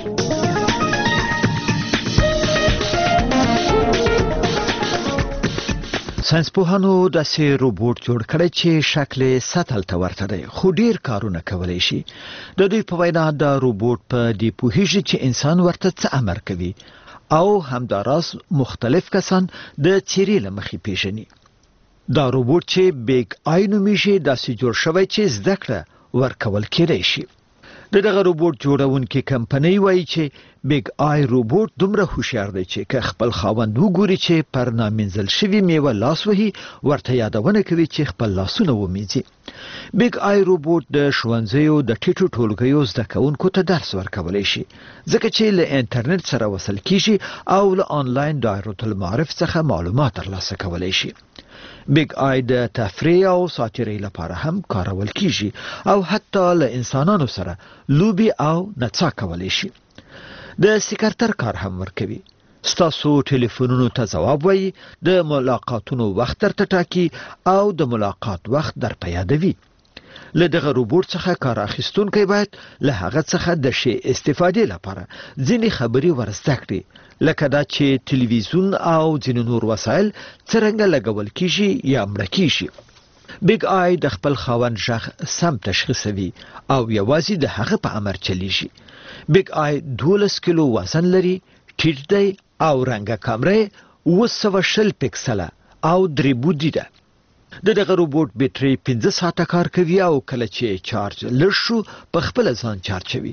ساينسپوهانو داسې روبوټ جوړ کړی چې شکل سطل ته ورته دی، خو ډیر کارونه کولی شي. د دوی په وینا دا روبوټ په دې پوهیږي چې انسان ورته څه امر کوي او همداراز مختلف کسان د څیرې له مخې پیژني. دا روبوټ چې بیگ آی نومیږي داسې جوړ شوی چې زده کړه ورکول کېدای شي. د دغه روبوټ جوړونکي کمپنۍ وایي چې بیگ آی روبوټ دومره هوښیار دی چې که خپل خاوند وګوري چې پر نامنځل شوي میوه لاس وهي ورته یادونه کوي چې خپل لاسونه ومینځي. بیگ آی روبوټ د ښوونځیو د ټیټو ټولګیو زده کوونکو ته درس ورکولی شي ځکه چې له انټرنیټ سره وصل کیږي او له آنلاین دایرة المعارف څخه معلومات ترلاسه کولی شي. بیگ آی د تفریح او ساتیرۍ لپاره هم کارول کیږي او حتی له انسانانو سره لوبي او نڅا کولی شي. د سکرتر کار هم ورکوي. ستاسو ټلیفونونو ته ځواب وایي، د ملاقاتونو وخت درته ټاکي او د ملاقات وخت در په یادوي. له دغه روبوټ څخه کار اخیستونکی باید له هغه څخه د شی استفادې لپاره ځینې خبرې ورزده کړي، لکه دا چې تلویزیون او ځینې نور وسایل څرنګه لګول کیږي یا مړه کیږي. بیگ آی د خپل خاوند غږ سم تشخیصوي او یوازې د هغه په امر چلیږي. بیگ آی دولس کیلو وزن لري، ټیټ دی او رنګه کامره اوه سوه شل پکسله او درې بودی ده. د دغه روبوټ بیټرۍ پنځه ساعته کار کوي او کله چې چارج لږ شو په خپل ځان چارجوي.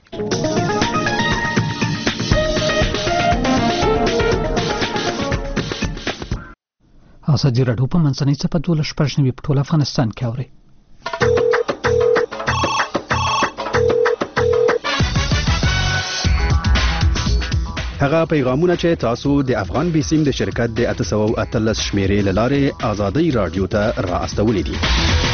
ازادي راډیو په منځنۍ څپه دولس شپږ نوي په ټول افغانستان کې اوري. هغه پیغامونه چې تاسو د افغان بیسیم د شرکت د اته سوه اتلس شمیرې له لارې ازادي راډیو ته را استولې دي.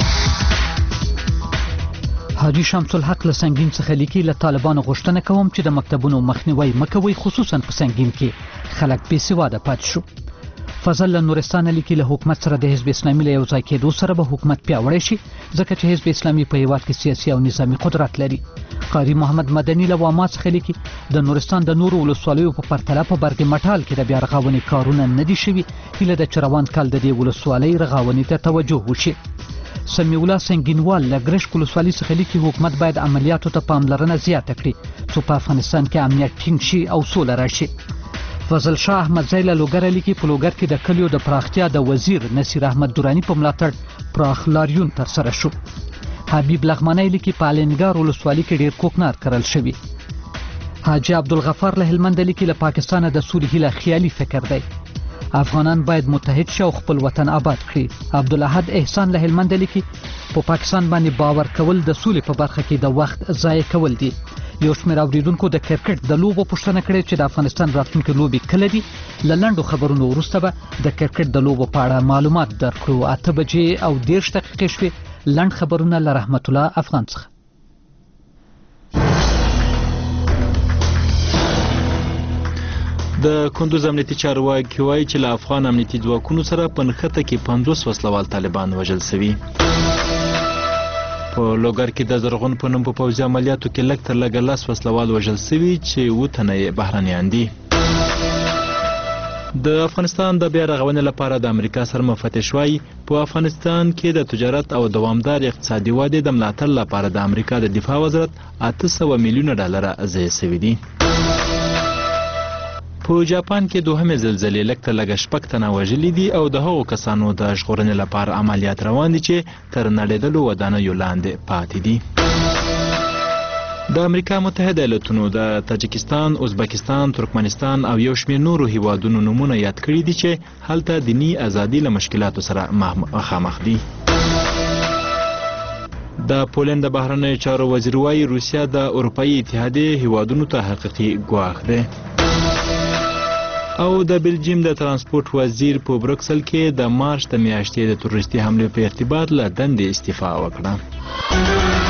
حاجی شمس الحق له سنگین څخه لیکي، له طالبانو غوښتنه کوم چې د مکتبونو مخنیوي مکوي، خصوصا په سنگین کې خلک بې سواده پاتې شو. فضل له نورستان لیکي، له حکومت سره د حزب اسلامي له یو ځای کېدو سره به حکومت پیاوړی شي ځکه چې حزب اسلامي په هیواد کې سیاسي او نظامي قدرت لري. قاری محمد مدني له واما څخه لیکي، د نورستان د نورو ولسوالیو په پرتله په برګ مټال کې د بیا رغونې کارونه نه دي شوي. هیله ده چې روان کال د دې ولسوالۍ رغونې ته توجه وشي. سمیع الله سنگینوال له ګرشک ولسوالۍ څخه لیکي، حکومت باید عملیاتو ته پاملرنه زیاته کړي څو په افغانستان کې امنیت ټینګ شي او سوله راشي. فضل شاه احمدزی له لوګر لیکي په لوګر کې د کلیو د پراختیا د وزیر نصیر احمد دورانی په ملاتړ پراخ لاریون تر سره شو. حبیب لغمانی لیکي په الینګار ولسوالۍ کې ډیر کوکنار کرل شوی. حاجی عبدالغفار له هلمند لیکي له پاکستان د سولې هیله خیالي فکر دی. افغانان باید متحد شي او خپل وطن آباد کړي. عبدالاحد احسان له هلمند لیکي په پاکستان باندې باور کول د سولې په برخه کې د وخت ضایع کول دي. یو شمېر اوریدونکو د کرکټ د لوبو پوښتنه کړې چې د افغانستان راتلونکي لوبې کله دي. له لنډو خبرونو وروسته به د کرکټ د لوبو په اړه معلومات درکړو. اته بجې او دېرش دقیقې شوې. لنډ خبرونه له رحمت الله افغان څخه. د کندوز امنیتي چارواکي وایي چې له افغان امنیتي ځواکونو سره په نښته کې پنځوس وسلوال طالبان وژل شوي. په لوګر کې د زرغون په نوم په پوځي عملیاتو کې لږ تر لږه لس وسلوال وژل شوي چې اووه تنه یې بهرنیان دي. د افغانستان د بیا رغونې لپاره د امریکا سره مفتش وایي په افغانستان کې د تجارت او دوامدار اقتصادي ودې د ملاتړ لپاره د امریکا د دفاع وزارت اته سوه میلیونه ډالره ضایع شوي دي. په جاپان کې دوهمې زلزلې لږ تر لږه شپږ تنه وژلي دي او د هغو کسانو د ژغورنې لپاره عملیات روان دي چې تر نړېدلو ودانیو لاندې پاتې دي. د امریکا متحده ایالتونو د تاجکستان، ازبکستان، ترکمنستان او یو شمېر نورو هیوادونو نومونه یاد کړي دي چې هلته دیني ازادي له مشکلاتو سره مخامخ دي. د پولند د بهرنیو چارو وزیر وایي روسیه د اروپایي اتحادیې هیوادونو ته حقیقي ګواښ دی. او د بلجیم د ترانسپورت وزیر په بروکسل کې د مارچ د میاشتې د تروریستي حملې په ارتباط له دندې استعفا وکړه.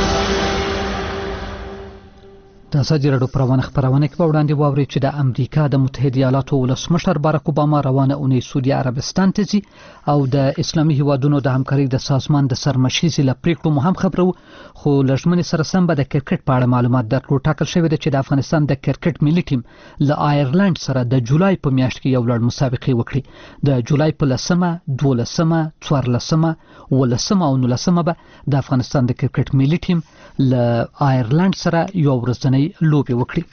د ازادي راډیو پروانه خبرونه کې وړاندې واوري چې د امریکا د متحده ایالاتو ولسمشر باراک اوباما روانه اونۍ سعودي عربستان ته ځي او د اسلامي هیوادونو د همکارۍ د سازمان د سرمشیزې له پریکړو مو هم خبرو. خو لژمنې سره سم به د کرکټ په اړه معلومات درکړو. ټاکل شوی دی چې د افغانستان د کرکټ ملي ټیم له آیرلند سره د جولای په میاشت کې یو لړ مسابقې وکړي. د جولای په لسمه، دولسمه، څوارلسمه، ولسمه او نولسمه به د افغانستان د کرکټ ملي ټیم له آیرلند سره یو ورځنۍ لوبې وکړي.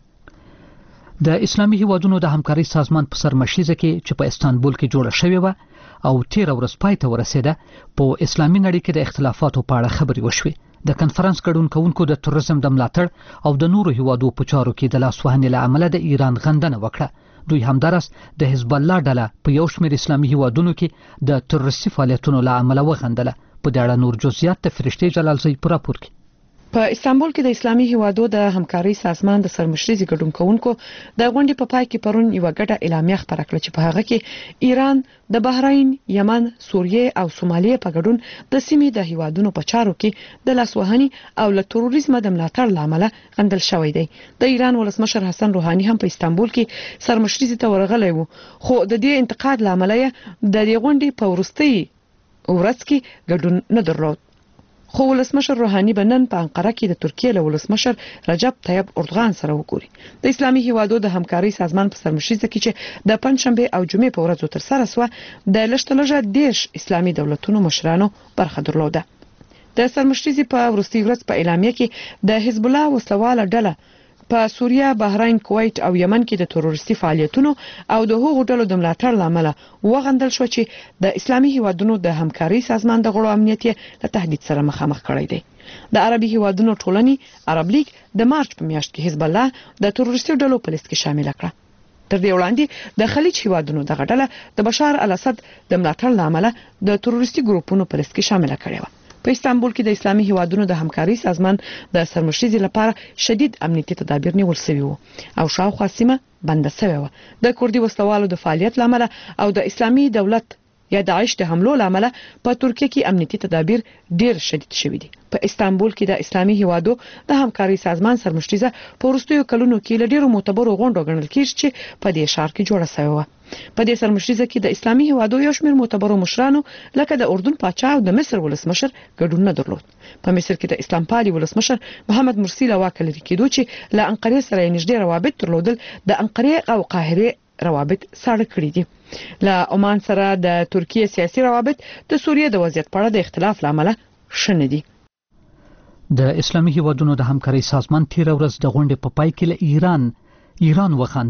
د اسلامي هیوادونو د همکارۍ سازمان په سرمشیزه کې چې په استانبول کې جوړه شوې وه او تیره ورځ پای ته ورسېده په اسلامي نړۍ کې د اختلافاتو په اړه خبرې وشوې. د کنفرانس ګډون کوونکو د تروریزم د ملاتړ او د نورو هیوادو په چارو کې د لاسوهنې له امله د ایران غندنه وکړه. دوی همدارس د حزب الله ډله په یو شمېر اسلامي هیوادونو کې د تروریستي فعالیتونو له امله وغندله. په دې اړه نور جزئیات د فرشتي جلالزی په راپور کې. په استانبول کې د اسلامي هیوادو د همکارۍ سازمان د سرمشري ګډون کوونکو د غونډې په پای کې پرون یو غټه اعلامیه خبره کړه چې په هغه کې ایران د بحرین، یمن، سوریه او سومالیه په ګډون د سیمې د هیوادونو په چارو کې د لاسوهنې او له تروریزم د ملاتړ لامل غندل شوی دی. د ایران ولسمشر حسن روحاني هم په استانبول کې سرمشري ته ورغلی و، خو د دې انتقاد لامل یې د دې غونډې په وروستۍ ورځ کې ګډون نه درلود. خو ولسمشر روحاني بنن په انقره کې د ترکیه له ولسمشر رجب طیب اردوغان سره وګوري. د اسلامي هیوادو د همکارۍ سازمان په سرمشریزه کې چې د پنځشنبه او جمعې په ورځو تر سره سو د لشتلجه دیش اسلامي دولتونو مشرانو برخه درلوده. د سرمشریزه په ورستي ورځ په اعلامیه کې د حزب الله وسلواله ډله په سوریه، بحرین، کویت او یمن کې د تروریستي فعالیتونو او د هغو ډلو د ملاتړ لامل وغندل شو چې د اسلامي هیوادونو د همکارۍ سازمان د غړو امنیت له تهدید سره مخامخ کړی دی. د عربي هیوادونو ټولنې عرب لیگ د مارچ په میاشت کې حزب الله د تروریستي ډلو په لیست کې شامل کړ. تر دې وړاندې د خلیج هیوادونو د غډله د بشار الاسد د ملاتړ لامل د تروریستي ګروپونو په لیست کې شامل کړی و. په استانبول کې د اسلامي هیوادونو د همکارۍ سازمان د سرمشریزې لپاره شدید امنیتي تدابیر نیول شوي وو او شاوخوا سیمه بنده شوې وه. د کوردي وسلوالو د فعالیت لامل او د اسلامي دولت یا داعش د حملو لامل په ترکیه کې امنیتي تدابیر ډیر شدید شوي دي. په استانبول کې د اسلامي هیوادو د همکارۍ سازمان سرمشریزه په وروستیو کلونو کې له ډیرو معتبرو غونډو ګڼل کېږي چې په دې ښار کې جوړه شوې وه. په دې سرمشریزه کې د اسلامي هیوادو یو شمېر معتبرو مشرانو لکه د اردن پاچا او د مصر ولسمشر ګډون نه درلود. په مصر کې د اسلام پالي ولسمشر محمد مرسي له واک لري کېدو چې له انقرې سره نږدې روابط درلودل د انقرې او قاهرې روابط ساړه کړي دي. له عمان سره د ترکیه سیاسي روابط د سوریه د وضعیت په اړه د اختلاف لامل شنه دي. د اسلامي هیوادونو د همکارۍ سازمان تیر ورځ د غونډې په پای کې له ایران ایران وخانده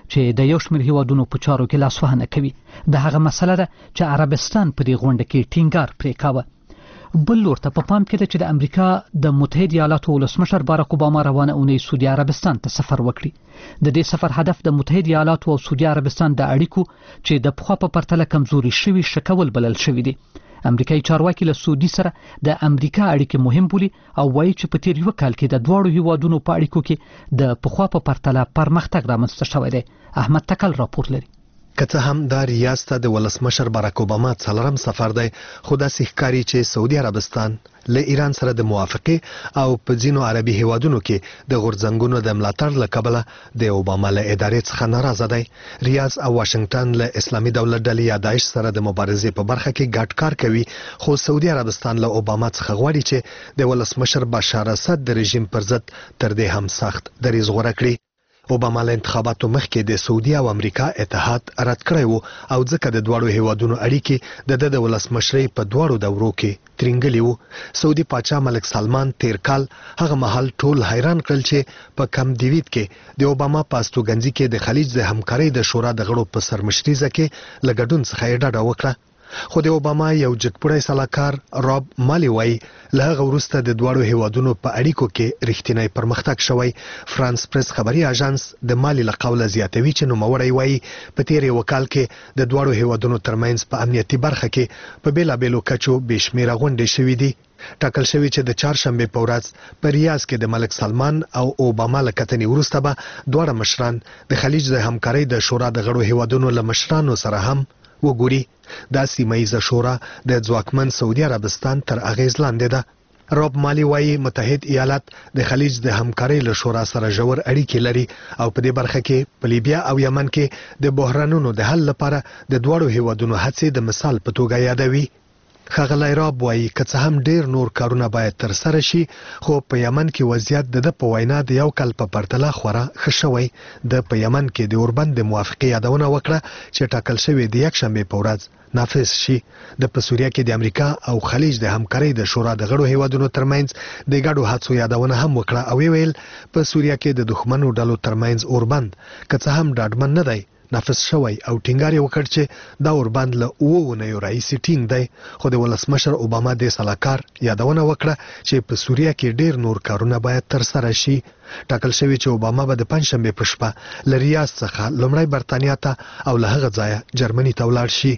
چې د یو شمېر هیوادونو په چارو کې لاسوهنه کوي. د هغه مسله ده چې عربستان په دې غونډه کې ټینګار پرې کاوه. بل لور ته په پام کې ده چې د امریکا د متحده ایالاتو ولسمشر باراک اوباما روانه اونۍ سعودي عربستان ته سفر وکړي. د دې سفر هدف د متحده ایالاتو او سعودي عربستان د اړیکو چې د پخوا په پرتله کمزوري شوي شکول بلل شوي دي. امریکایي چارواکي له سعودي سره د امریکا اړیکې مهم بولي او وایي چې په تیر یو کال کې د دواړو هیوادونو په اړیکو کې د پخوا په پرتله پرمختګ رامنځته شوی دی. احمد تکل راپور لري. که څه هم دا ریاض ته د ولسمشر باراک اوباما څلورم سفر دی، خو داسې ښکاري چې سعودي عربستان له ایران سره د موافقې او په ځینو عربي هیوادونو کې د غورځنګونو د ملاتړ له کبله د اوباما له ادارې څخه ناراضه دی. ریاض او واشنگټن له اسلامي دولت ډلې یا داعش سره د مبارزې په برخه کې ګډ کار کوي، خو سعودي عربستان له اوباما څخه غواړي چې د ولسمشر بشار اسد د رژیم پر ضد تر دې هم سخت دریځ غوره کړي. اوباما له انتخاباتو مخکې د سعودي او امریکا اتحاد رد کړی و او ځکه د دواړو هیوادونو اړیکې د د ولسمشرۍ په دواړو دورو کې ترنګلي وو. سعودي پاچا ملک سلمان تیر کال هغه مهال ټول حیران کړل چې په کم دیوید کې د اوباما په استوګنځي کې د خلیج د همکارۍ د شورا د غړو په سرمشريزه کې له ګډون څخه یې ډډه وکړه. خو د اوباما یو جګپوړی سلاکار راب مالی وایي له هغه وروسته د دواړو هیوادونو په اړیکو کې رښتینی پرمختګ شوی. فرانس پریس خبري اژانس د مالی له قوله زیاتوي چې نوموړی وایي په تیر یو کال کې د دواړو هیوادونو ترمنځ په امنیتي برخه کې په بیلابیلو کچو بې شمېره غونډې شوې دي. ټاکل شوی چې د چهارشنبې په ورځ په ریاض کې د ملک سلمان او اوباما له کتنې وروسته به دواړه مشران د خلیج د همکارۍ د شورا د غړو هیوادونو له مشرانو سره هم وګوري. دا سیمه ییزه شورا د ځواکمن سعودي عربستان تر اغیز لاندې ده. راب مالی وایي متحد ایالات د خلیج د همکارۍ له شورا سره ژور اړیکې لري او په دې برخه کې په لیبیا او یمن کې د بحرانونو د حل لپاره د دواړو هیوادونو هڅې د مثال په توګه یادوي. ښاغلی راب وایي که څه هم ډیر نور کارونه باید ترسره شي، خو په یمن کې وضعیت د ده په وینا د یو کال په پرتله خورا ښه شوی. د په یمن کې د اوربند د موافقې یادونه وکړه چې ټاکل شوی د یکشنبې په ورځ نافذ شي. د په سوریه کې د امریکا او خلیج د همکارۍ د شورا د غړو هیوادونو ترمنځ د ګډو هڅو یادونه هم وکړه او ویل په سوریه کې د دښمنو ډلو ترمنځ اوربند که څه هم ډاډمن نه دی نافذ شوی او ټینګار یې وکړ چې دا اوربند له اوه اونیو راهیسې ټینګ دی. خو د ولسمشر اوباما د سلاکار یادونه وکړه چې په سوریه کې ډیر نور کارونه باید ترسره شي. ټاکل شوی چې اوباما به د پنځشنبې په شپه له ریاض څخه لومړی برتانیا ته او له هغه ځایه جرمني ته ولاړ شي.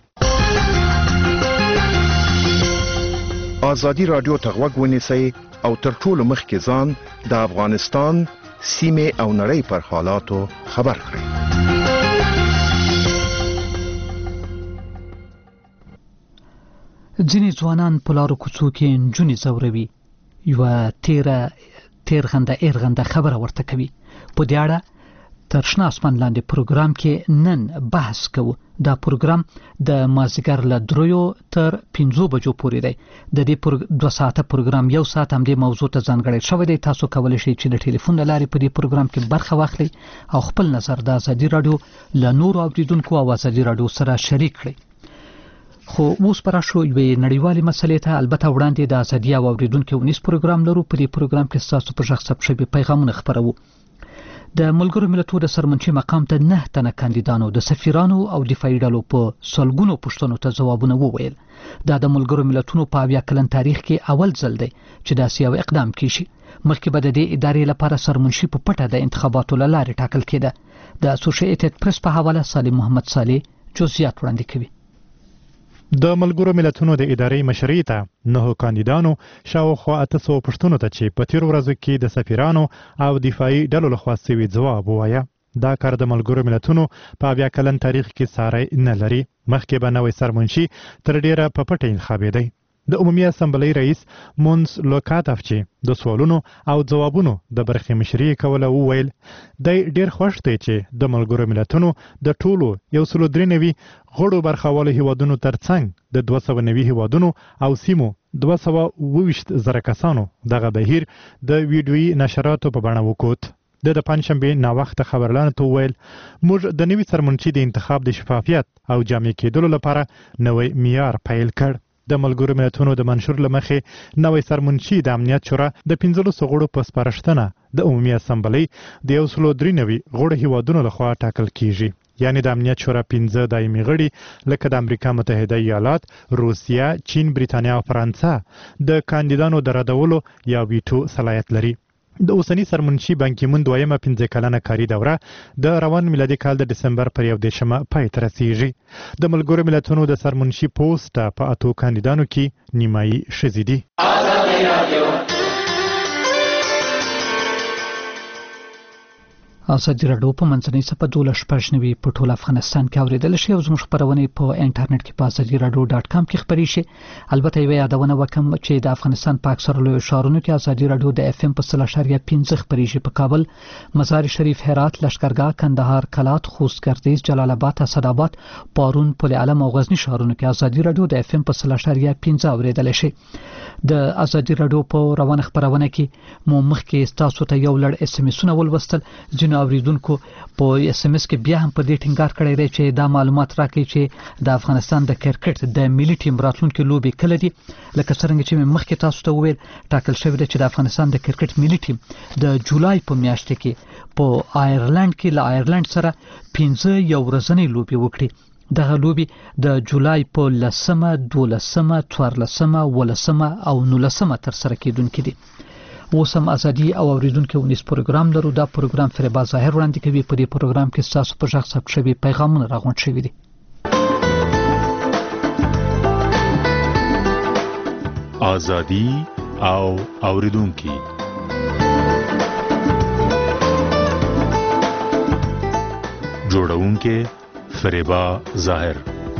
ازادي رادیو ته غوږ ونیسئ او تر ټولو مخکې ځان د افغانستان سیمې او نړۍ پر حالاتو خبر کړئ. ځینې ځوانان په لارو کوڅو کې نجونې ځوروي. یوه تیره تیرغنده ایرغنده خبره ورته کوي. په دې اړه تر شنه اسمان لاندې پروګرام کې نن بحث کوو. دا پروګرام د مازدیګر له دریو تر پنځو بجو پورې دی. د دې دوه ساعته پروګرام یو ساعت همدې موضوع ته ځانګړی شوی دی. تاسو کولی شئ چې د ټلیفون له لارې په دې پروګرام کې برخه واخلئ او خپل نظر د ازادي راډیو له نورو اوریدونکو او ازادي راډیو سره شریک کړئ. خو اوس پر شو یوې نړیوالې مسلې ته البته وړاندې د ازادي او اوریدونکو ونیس پروګرام لرو. په دې پروګرام کې تاسو په ژغ ثبت شوي پیغامونه خپروو. د ملګرو ملتونو د سرمنشي مقام ته نه تنه کاندیدانو د سفیرانو او دفاعي ډلو په سلګونو پوښتنو ته ځوابونه وویل. دا د ملګرو ملتونو په اویا کلن تاریخ کې اول ځل دی چې داسې یو اقدام کیږي. مخکې به د دې ادارې لپاره سرمنشي په پټه د انتخاباتو له لارې ټاکل کېده. د اسوسییټډ پریس په حواله سالم محمد صالح جزئیات وړاندې کوي. د ملګرو ملتونو د ادارې مشرۍ ته نهو کاندیدانو شاوخوا اته سوه پوښتنو ته چې په تیرو ورځو کې د سفیرانو او دفاعي ډلو لخوا سوي ځواب ووایه. دا کار د ملګرو ملتونو په اویا کلن تاریخ کې ساری نه لري. مخکې به نوی سرمنشي تر ډیره په پټه انتخابېدی. د عمومي اسمبلۍ رئیس مونس لوکاتاف چې د سوالونو او ځوابونو د برخې مشري کوله وویل دی ډیر خوښ دی چې د ملګرو ملتونو د ټولو یو سلو درې نوي غړو برخوالو هیوادونو ترڅنګ د دوه سوه نوي هیوادونو او سیمو دوه سوه اووه ویشت زره کسانو دغه بهیر د ویډیویي نشراتو په بڼه وکوت. د د پنځشنبې ناوخته خبرلاندو ته وویل موږ د نوي سرمنشي د انتخاب د شفافیت او جامع کېدلو لپاره نوی معیار پیل کړ. د ملګرو ملتونو د منشور لمخې نوې سرمنشي د امنیت شورا د پنځلسو غړو په سپارښتنه د عمومي اسمبلی د یو سلو درې نوي غړو هیوادونو لخوا ټاکل کیږي، یعنی د امنیت شورا پنځه دایمي غړي لکه د امریکا متحده ایالات، روسیه، چین، بریتانیا او فرانسه د کاندیدانو د ردولو یا ویټو صلاحیت لري. د اوسنی سرمنشي بان کی مون دویمه پنځه کلنه کاري دوره د روان میلادي کال د دسمبر پر یو دیشمه پای ته رسیږي. د ملګرو ملتونو د سرمنشي پوسټ په اتو کاندیدانو کې نیمایي ښځې دي. ازادي راډیو په منځنۍ صفحه دولس شپږ نوي په ټول افغانستان کې اوریدل شي او زموږ خبرونه په انټرنیټ کې په ازادي راډیو ډاټ کام کې خبري شي. البته یو یادونه وکم چې د افغانستان په اکثر لوی ښارونو کې ازادي راډیو د اف ام په سل اشاریه پنځه خبري شي. په کابل، مزار شریف، هرات، لشکرګاه، کندهار، کلات، خوست، ګردیز، جلال آباد، اسداباد، پارون، پل علم او غزنی ښارونو کې ازادي راډیو د اف ام په سل اشاریه پنځه اوریدل شي. د ازادي راډیو په روانه خبرونه کې مو مخکې تاسو ته یو لړ اس ام اسونه ولوستل. ځینو اوریدونکو په اس ام اس کې بیا هم په دې ټینګار کړی دی چې دا معلومات راکړي چې د افغانستان د کرکټ د ملي ټیم راتلونکي لوبې کله دي. لکه څنګه چې مخکې تاسو ته وویل، ټاکل شوی دی چې د افغانستان د کرکټ ملي ټیم د جولای په میاشت کې په آیرلند کې له آیرلند سره پنځه یو ورځنۍ لوبې وکړي. دغه لوبې د جولای په لسمه، دولسمه، څوارلسمه، ولسمه او نولسمه تر سره کېدونکې دي. اوس هم ازادي او اوریدونکو ونیس پروګرام لرو. دا پروګرام فریبا ظاهر وړاندې کوي. په دې پروګرام کې تاسو په ځخ ثبت شوي پیغامونه راغونډ شوي دي. ازادي او اوریدونکو جوړونکو فریبا ظاهر.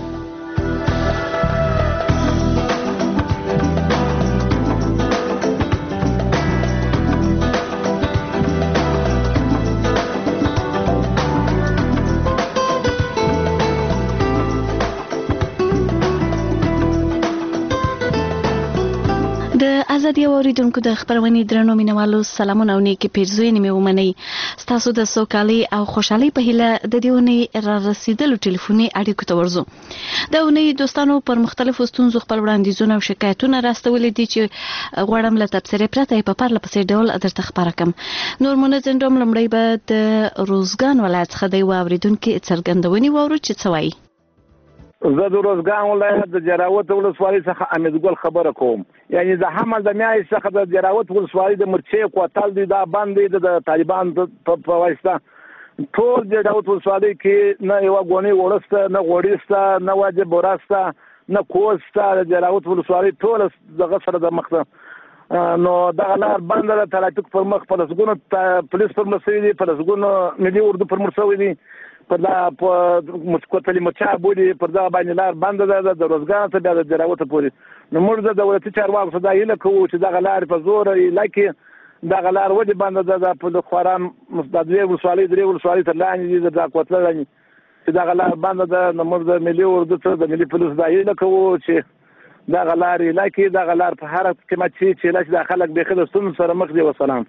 ازادي اوریدونکو د خبرونې درنو مینوالو سلامونه او نیکی پیرزوینې مې ومنئ. ستاسو د سوکالۍ او خوشحالۍ په هیله د دې اونۍ را رسیدلو ټلیفوني اړیکو ته ورځو. د اونۍ دوستانو پر مختلفو ستونزو خپل وړاندیزونه او شکایتونه راستولي دي چې غواړم له تبصرې پرته یې په پرله پسې ډول درته خبره کړم. نور منظم ډوم لومړی به د روزګان ولایت څخه د یو اوریدونکي څرګندونې واورو چې څه وایي. زه د روزګان ولایت د جراوت ولسوالۍ څخه امیدګل خبره کوم. یعنی د حمل د میاشتې څخه د جراوت ولسوالۍ د مرچې کوتل دی دا باندې د طالبان په واسطه ټول د جراوت ولسوالۍ کې نه یو غونې ورسته، نه غوړیسته، نه واجب ورسته، نه کوسته. د جراوت ولسوالۍ ټول دغه سره د مخته نو دغه لار بنده ده. ترافیک پر مخ په لسګونو پولیس پر مخ شوي دي، په لسګونو ملي اردو پر مخ شوي دي. په دا په کوتل مچا بودي پر دا باندې لار بنده ده د روزګان ته بیا د جراوت پورې. نو موږ د دولتي چارواکو څخه دا هیله کوو چې دغه لار په زور علاقې دغه لار ولې بنده ده په خوران د دوی ولسوالۍ درې ولسوالۍ تر لاندې دي د کوتل لاندې چې دغه لار بنده ده. نو موږ د ملي اردو څخه د ملي پولیس دا هیله کوو چې دغه لار علاقې دغه لار په هر قیمت چې چې د خلک به خل ستون سره مخ دي. وسلام.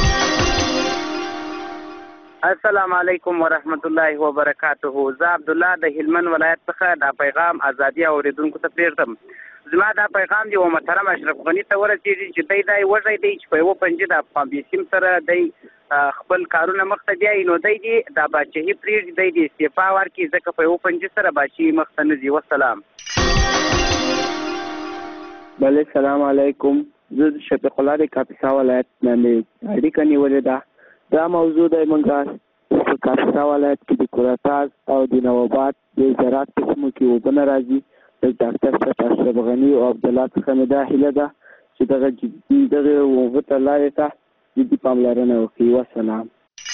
السلام علیکم ورحمت الله وبرکاته. زه عبد الله د هلمند ولایت څخه دا پیغام ازادي اوریدونکو ته پریږدم. زما دا پیغام دی و محترم اشرف غنی ته ورسېږي چې دی دا وږی دی چې په یوه پنجې د افغان بیسیم سره دی خپل کارونه مخته بیایي. نو دی دی دا باچهي پرېږدي، دی د استعفا ورکړي ځکه په یوه پنجې سره باچهي مخته نه ځي. وسلام. بله سلام علیکم. زه د شفیق الله د کاپیسا ولایت نه مې اړیکه نیولې ده. دا موضوع دی موږ په کاپیسا ولایت کې د کوراتاز او د نواباد د زراعت قسمو کې اوبه نه راځي. د ډاکټر صاحب اشرف غني او عبدالله څخه مې دا هیله ده چې دغه دغه اوبه ته لارې ته جدي پاملرنه وکړي. وسلام.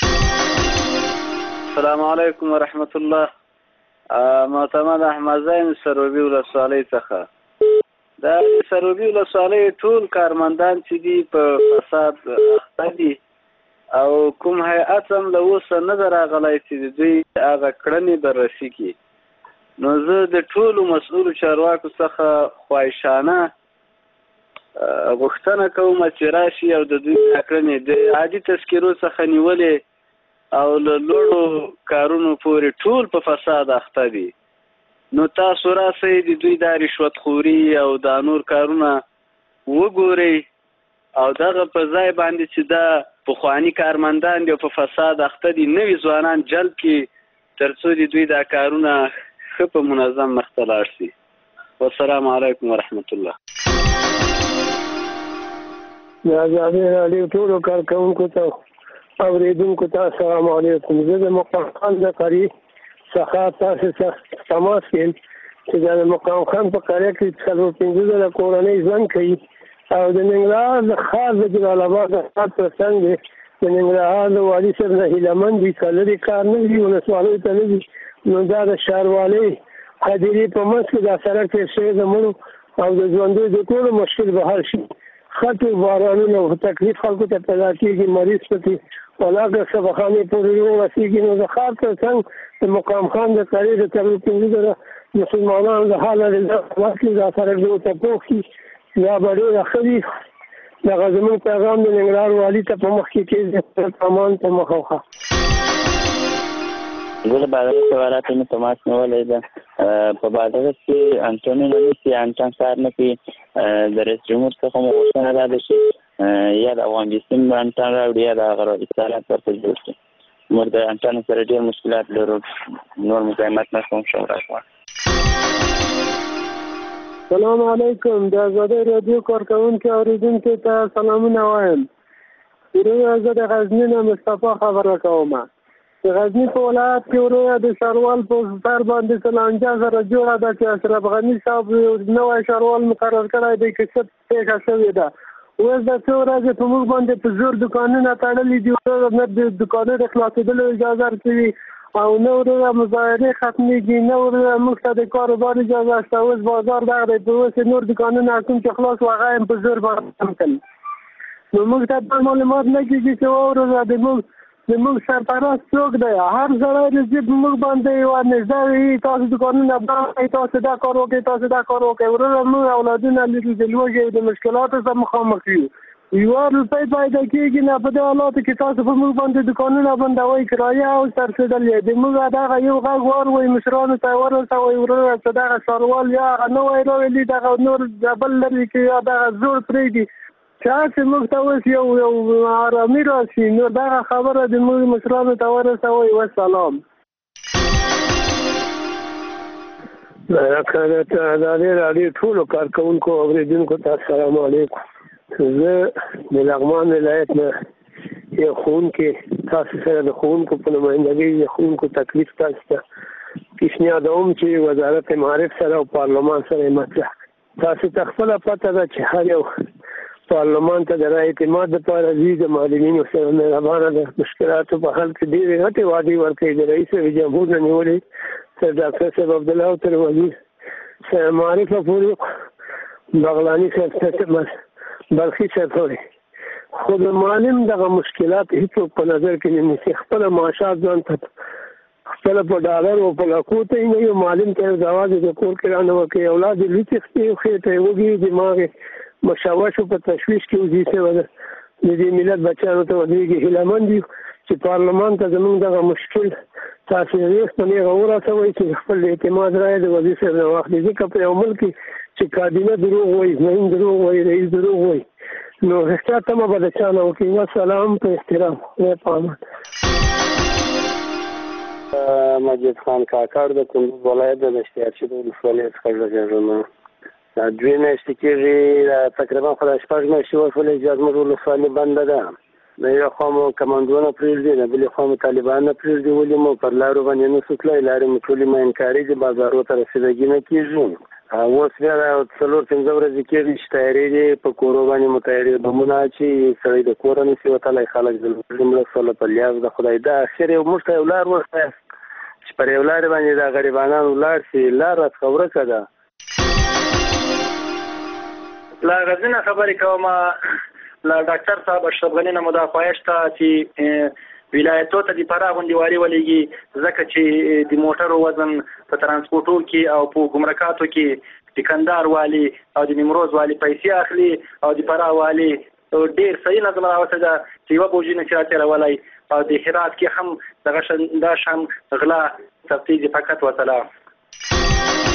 السلام علیکم ورحمت الله. معتمد احمد زین سروبي ولسوالۍ څخه. دا سروبي ولسوالۍ ټول کارمندان چې دي په فساد اخته دي او کوم هیئت هم له اوسه نه ده راغلی چې د دوی هغه کړنې بررسي کړي. نو زه د ټولو مسؤلو چارواکو څخه خواهشانه غوښتنه کوم چې راشي او د دوی کړنې د عادي تذکرو څخه نیولې او له لوړو کارونو پورې ټول په فساد اخته دي. نو تاسو راسئ د دوی دا رشوت خوري او دا نور کارونه وګورئ او دغه په ځای باندې چې دا پخواني کارمندان دي او په فساد اخته دي نوي ځوانان جلب کړي تر څو د دوی دا کارونه ښه په منظم مخته لاړ شي. والسلام علیکم ورحمت الله. د ازادي راډیو ټولو کارکوونکو ته اورېدونکو ته السلام علیکم. زه د مقام خان د قري څخه تاسو څخه تماس کوم چې د مقام خان په قريه کې څلور پنځه زره کورنۍ ژوند کوي او د ننګرهار د خاص د جلال آباد د خاص ترڅنګ دی د ننګرهار د والي صاحب نه هیلهمن دي کلري کار نه وي ولسوالیو ته نه دي نو دا د ښاروالۍ قدرې په منځ کې دا سړک تېر شوی د مړو او د ژوندیو د ټولو مشکل به حل شي. خطې بارانونه او تکلیف خلکو ته پیدا کېږي مریض پکې ولاکه سبخانې پورې ورسېږي نو د ښار ترڅنګ د مقام خان د قرې د څلور پنځه زره مسلمانانو د حاله واخلي دا سړک د ورته پوخ کړي دا به ډېره ښه وي. دغه زموږ پیغام د ننګرهار والي ته په مخ کې کېږدي امان په مخ وخه. زه د بادغیس سوالاتو نه تماس نیولی ده. په بادغیس کې انټنونه نیسي انټن کار نه کوي. د رئیس جمهور څخه مو غوښتنه دا ده چې یا د افغان بیسیم انټن راوړي یا د هغه اصلاحات ورته جوړ کړي. موږ د انټن سره ډېر مشکلات لرو نور مزاحمت نه کوم شم راکوه. سلام علیکم. د ازادي راډیو کارکوونکي اورېدونکو ته سلامونه وایم. وروره زه د غزني نه مصطفی خبره کوم. د غزني په ولایت کې وروره د ښاروال په سر باندې څه لانجه سره جوړه ده چې اشرف غني صاحب نوی ښاروال مقرر کړی دی که څه پېښه شوې ده. اوس د څو ورځې په موږ باندې په زور دوکانونه تړلي دي وروره نه د دوکانونو خلاصېدلو اجازه ورکوي او نه وروره مظاهرې ختمېږي نه وروره موږ ته د کاروبار اجازه شته. اوس بازار دغه دی په اوس نور دوکانونه کوم چې خلاص و هغه هم په زور باندې کړل نو موږ ته دا معلومات نه کېږي چې وروره د موږ زموږ سرپرست څوک دی هر سړی د ضد موږ باندې ورنږدې وي تاسو دوکانونه بند کړئ تاسو دا کار وکړئ تاسو دا کار وکړئ وروره موږ اولادونه لرو د لوږې د مشکلاتو سره مخامخ یو یوه روپۍ پیدا کېږي نه په دې حالاتو کې تاسو په موږ باندې دوکانونه بندوئ کرایه او څرخېدل یې د موږ دغه یو غږ واروئ مشرانو ته ورسوئ وروره چې دغه ښاروال یا هغه نوی راولي دغه نور بل لرې کړي یا دغه زور پرېږدي چې موږ ته اوس یو یو آرامي راشي نو دغه خبره د موږ مشرانو ته ورسوئ. وسلام. د ازادي راډیو ټولو کارکوونکو اورېدونکو ته السلام علیکم. زه د لغمان ولایت نه یو ښوونکی تاسو سره د ښوونکو په نمایندګۍ د ښوونکو تکلیف تاسو ته پیشنهادوم چې وزارت معارف سره او پارلمان سره مطرح کړي. تاسو ته خپله پته ده چې هر یو پارلمان ته د رای اعتماد لپاره ځي د معلمینو سره مهربانه د مشکلاتو په حل کې ډېرې غټې وعدې ورکوي د رئیس جمهور نه نیولې تر ډاکټر صاحب عبدالله او تر وزیر صاحب معارف پورې بغلاني صاحب بلخي صاحب پورې خو د معلم دغه مشکلات هېڅوک په نظر کې نه نیسي. خپله معاشات ځان ته خپله په ډالر او په لاکو ته یې نه یو معلم ته یوازې د کور کرانه ورکوي اولاد یې لوڅې خپې او خېټه یې وږي دماغ یې مشوشو په تشویش کې وځي شوی ده د دې ملت بچیانو ته ودرېږي. هیله مند یو چې پارلمان ته زموږ دغه مشکل تاسو یې په نیغه ورسوئ چې خپل اعتماد رایې د وزیر صاحب نه واخلي ځکه په یو ملک کې چې کابینه دروغ وایي زمین دروغ وایي رئیس دروغ وایي نو هېڅ تمه به د چا نه وکړي. وسلام په احترام په امان. مجید خان کاکړ د کندوز ولایت د اشتیاقچي د ولسوالۍ څخه غږېږم. دوی میاشتې کېږي تقریبا خو د شپږ میاشتې وشولې چې زموږ ولسوالي بنده ده. د یوې خوا مو کمانډونه پرېږدي د بلې خوا مو طالبان نه پرېږدي ولې مو پر لارو باندې نسو تللی لارې مو ټولې ماینکاري دي بازارو ته رسېدګي نه کېږي. اوس بیا څلور پنځه ورځې کېږي چې تیارې دي په کورو باندې مو تیارې بمونه اچي سړی د کوره نسي وتلی خلک د لوږې مړه سوله په لیاز د خدای دا اخر یو موږ ته یو لار وښایاست چې پر یو لارې باندې دا غریبانان ولاړ شي لار راڅخه ورکه ده. لا غزنه خبرې کوم لا ډاکټر صاحب اشرف غني نه مدافعه شته چې ولایتو ته د پراغ غونډوالي ولېږي ځکه چې د موټرو وزن په ترانسپورټو کې او په ګمرکاتو کې د کندهار والي او د نیمروز والي پیسې اخلي او د پراغ والي ډېر صحیح نظم راوسته ده چې یوه بوجي نه چې راتېرولی او د هرات کې هم دغه دا شان غلا تفتیش فقط. وسلام.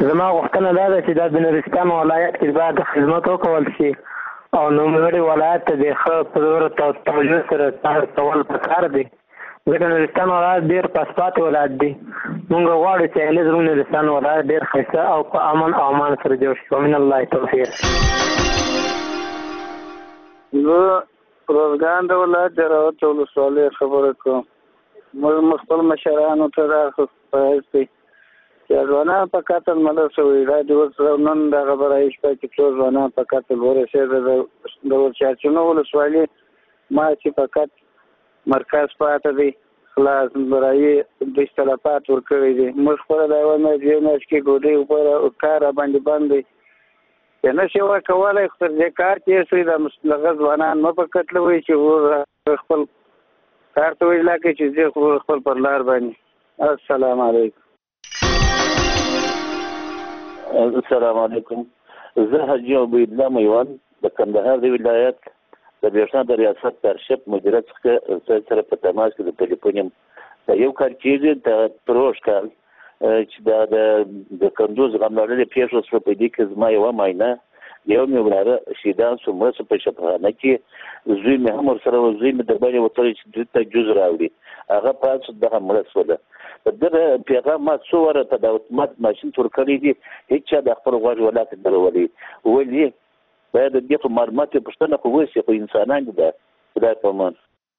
زما غوښتنه دا ده چې دا د نورستان ولایت کې باید خدمت وکول شي او نوموړي ولایت ته د ښه په زوره توجه سره کار کول پکار دی ځکه نورستان ولایت ډېر پاسپاتې ولایت دی موږ غواړو چې اهل زموږ نورستان ولایت ډېر ښایسته او په امن او امان سره جوړ شي ومن الله توفیق. زه روزګان د ولایت د راوت ولسوالۍ خبره کوم. موږ خپل مشرانو ته راغوښتل دی چې ځوانان په قتل مړه شوي راډیو ورسره نن دغه خبره یې شپه چې څو ځوانان په قتل ورسېده د ورچاچونو ولسوالۍ ما چې فقط مرکز پاته دی خلاص برایي د اختلافات ورکړی دي موږ خپله دا یوه میاشت یو میاشت کې ډوډۍ اوبه کار راباندې بند دی چې نه شي ورکولی خو تر دې کار کې یې سوي دغه ځوانان مه په قتلوئ چې خپل کار ته ویلا کوي چې زه خپل پر لار باندې. السلام علیکم. السلام علیکم. زه حاجي عبیدالله میوان د کندهار د ولایت د برېښنا د ریاست د ارشیف مدیره څخه سره په تماس کې د ټلیفون یم. یو کار کېږي د پروژ کال چې د کندوز غم لرلې پېښه شوه په دې کې زما یوه معاینه یو مې وراره شهیدان شو مړه شو په شفاخانه کې زوی مې هم ورسره و زوی مې د بلې وتلی چې دلته جوز راوړي هغه پاس دغه مړه شوله. په دغه پیغام ما څو واره ته د اتومات ماشین تور کړی دي هېڅ چا د خپل غوږ ولاکې درولي ولې باید د دې په معلومات یې پوښتنه خو وشي خو انسانان دي ده خدای په امان.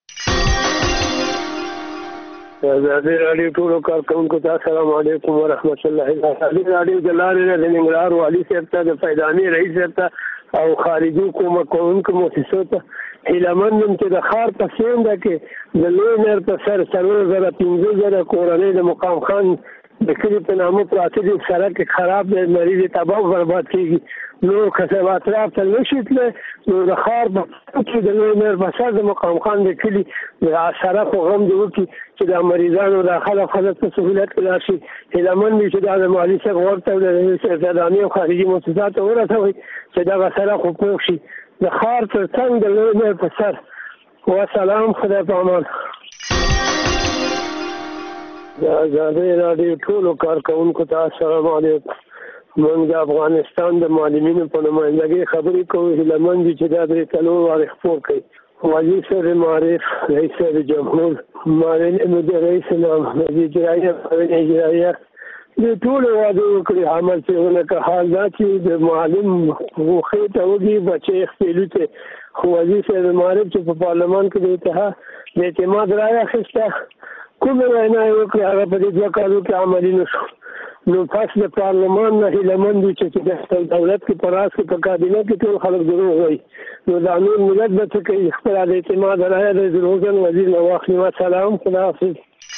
ازادي راډیو ټولو کارکوونکو ته السلام علیکم ورحمت الله. ازادي راډیو د لارې نه د ننګرهار والي صاحب ته د فیضاني رئیس صاحب ته او خارجي کومک کوونکو مؤسسو ته هیله مند یم چې د ښار په سیمه کې د لوی نهر په سر څلور زره پنځه زره کورنۍ د مقام خان د کلي په نامه پراته دي سړک خراب دی مریض یې تباه او برباد کېږي نو که څه اطراف ته نشي تللی نو د ښار په کې د لوی نهر په سر د مقام خان د کلي د سړک او غم دې وکړي چې د مریضانو د خلک خلک په سهولت کې راشي. هیله مند وي چې دا د مالي صاحب غوږ ته د فیضاني او خارجي مؤسساتو ورسوئ چې دغه سړک خو پوخ شي د ښار تر څنګ د لوی نهر په سر. وسلام خدای په امان. د ازادي راډیو ټولو کارکوونکو ته السلام علیکم. موږ د افغانستان د معلمینو په نمایندګۍ خبرې کوو. هیله مند دي چې دا درې څلور وارې خپور کړي. والي صاحب معارف رئیس صاحب جمهور مدیر رئیس نام اجرائیه اجرائیه د ټولو وعدې وکړي عمل چې ونه که حال دا چې د معلم غوښې ته وږي بچی خپلو ته خو والي صاحب معارف چې په پارلمان کې د اتحاد د اعتماد رایه اخیسته کومه وینا یې وکړه هغه په دې دوه کالو کې عملي نه شو. نو پس د پارلمان نه هیله مند وي چې د دولت کې په راس کې په کابینه کې ټول خلک دروغ وایي نو دا نور ملت به څه کوي خپله د اعتماد رایه د دروغجن وزیر نه واخلي. وسلام خداحافظ.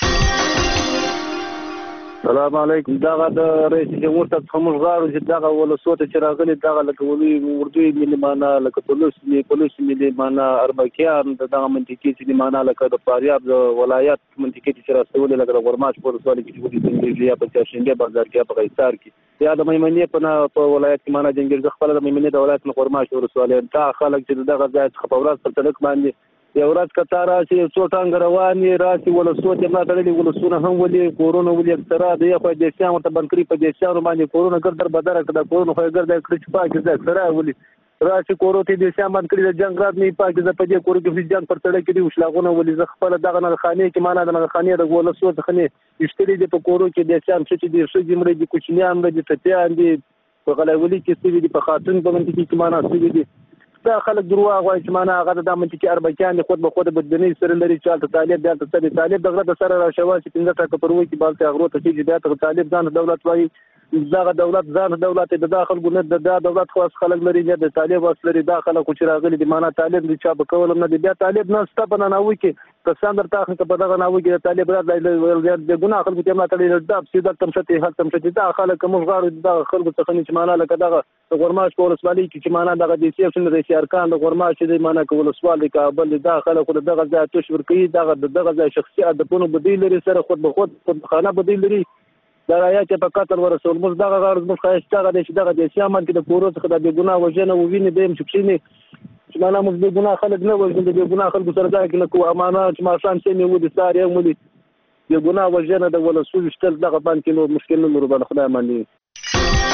السلام علیکم. دغه د رئیس جمهور ته څخه موږ غواړو چې دغه ولسو ته چې راغلي دغه لکه ولي اردو ملي معنا لکه پولیس پولیس ملي معنا اربکیان دغه منطقي چې معنا لکه د فاریاب د ولایت منطقي چې راستولې لکه د ورماش په ولسوالۍ کې چې د انګلیسي په چاشنګي بازار کې په قیصار کې یا د میمنې په په ولایت کې معنا جنګیر خپل د میمنې د ولایت نه ورماش ولسوالۍ ته خلک چې دغه ځای څخه په ورځ په تلک باندې یو ورځ کته راشي څو ټانګ رواني راشي ولسو ته ما تړلي ولسونه هم ولي کورونه ولي اکثره د یو په دیشان ورته بنکري په دیشان باندې کورونه ګردر بدر کړه کورونه خو ګردر کړی چې پاک ځای اکثره ولي راشي کورو ته دیشان باندې کړی د جنگ رات نه پاک ځای په دې کورو کې جنگ پر تړل کړي وشلاغونه ولي ز خپل دغه نه خاني کې معنا د خاني د ولسو څخه نه اشتري دي په کورو کې دیشان چې دي شي جمړي دي کوچنیان دي ټټیان دي په غلولي کې سوي دي په خاتون په منځ کې معنا سوي دي دا خلک درواغ وایي چې معنا هغه د منطقي اربکیان خود به خود بدني سره لري چې ته طالب دلته ته طالب دغه د سره راشوا چې پنځه ټکه پر وای کې بالته اغرو ته چې بیا ته طالب ځان دولت وایي دغه دولت ځان دولت د داخل ګونه د دولت خاص خلک لري نه د طالب اصلي داخله کو چې راغلي د معنا طالب د چا په کول نه دی بیا طالب نه ستبنه نه وي کې کساندر تاخ ته په دغه نه وي کې طالب را د ګونه خلکو ته ما تړي د سیده تمشتي هل تمشتي دا خلک موږ غواړو د خلکو څخه چې معنا لکه دغه غورماش په ولسوالۍ کې چې معنا دغه د سیاسي رئیس ارکان د غورماش د معنا کول ولسوالۍ کابل داخله کو دغه ځای تشور کوي دغه دغه ځای شخصي ادبونو بدیل لري سره خود به خود خانه بدیل لري دا راځي چې په قطر ورسول موږ دغه غرض موږ خاصه د دغه د سیامن کې د کورو څخه د ګناه وجنه او ویني دیم چې چې معنا موږ د ګناه خلک نه وژل د ګناه خلکو سره ځای کې نه کو امانه چې ما شان چې مو دي ساري مو دي د ګناه وجنه د ولسول شتل دغه باندې نو مشکل نه مربل خدای باندې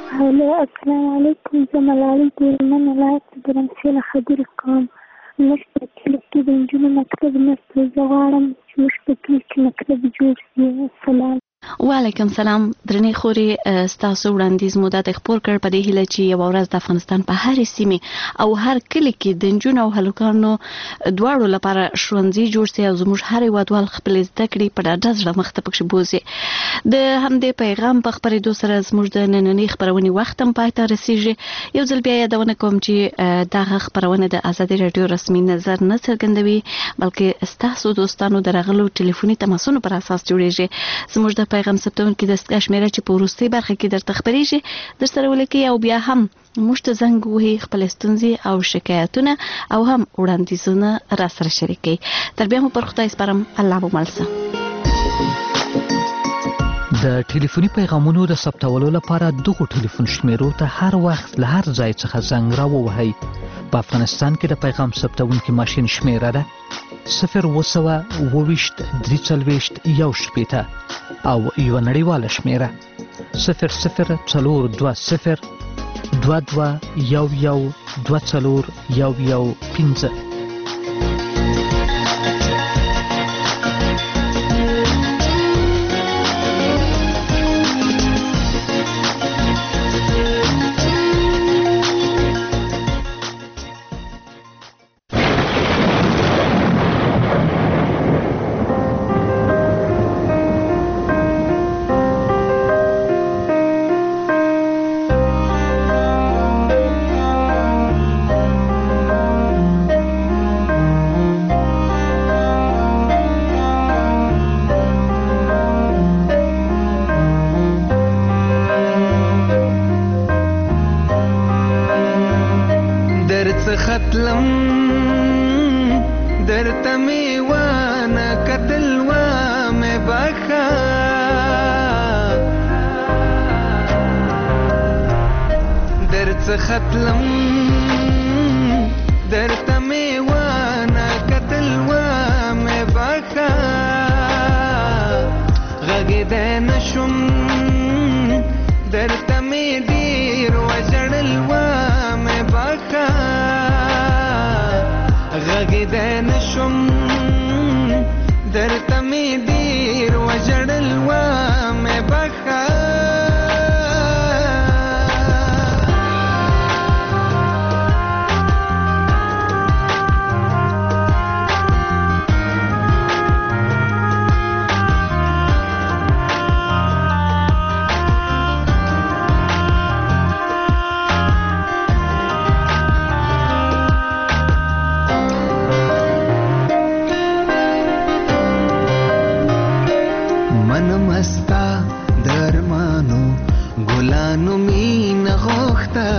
هلو السلام علیکم، زه ملالۍ د هلمند ولایت د ګرمسیر نه خبرې کوم. موږ په کلي کې د نجونو مکتب نشته، زه غواړم چې موږ په کلي کې مکتب جوړ شي. سلام. وعلیکم سلام. درنې خوري ستاسو وړاندیز مو د خپور کړ په دې هیله چې یو ورځ د افغانستان په هر سیمه او هر کلی کې د نجونو او هلکانو دواړو لپاره ښوونځي جوړ شي او زموږ هر هیوادوال خپل زده کړې په ډاډه زړه مخ ته پکې بوزي. د همدې پیغام په خپرېدو سره زموږ د نننۍ خپرونې وخت هم پای ته رسیږي. یو ځل بیا یادونه کوم چې دغه خپرونه د ازادي راډیو رسمي نظر نه څرګندوي بلکې ستاسو دوستانو د راغلو ټلیفوني تماسونو پر اساس جوړیږي. زموږ د پیغام ثبتون کې د دستګاه شمیره چې په وروستۍ برخه کې درته خپرېږي در سره ولیکئ او بیا هم موږ ته زنګ وهئ، خپل ستونزې او شکایتونه او هم وړاندیزونه را سره شریکئ. تر بیا مو پر خدای سپارم. الله مو مل شه. د ټلیفوني پیغامونو د ثبتولو لپاره دغه ټلیفون شمیرو ته هر وخت له هر ځای څخه زنګ راووهئ. په افغانستان کې د پیغام ثبتونکي ماشین شمیره ده صفر اوه سوه اوه ویشت درې څلوېښت یو شپېته او یوه نړیواله شمیره صفر صفر څلور دوه صفر دوه دوه یو یو دوه څلور یو یو پنځه. ختلم درته مې وانه کتل وامې بخا غږېدی نشم درته مې ډېر وژړل وامې بخا غږېدی نشم درته مې ډېر وژړل وامې بخا ګلانو مینه غوښته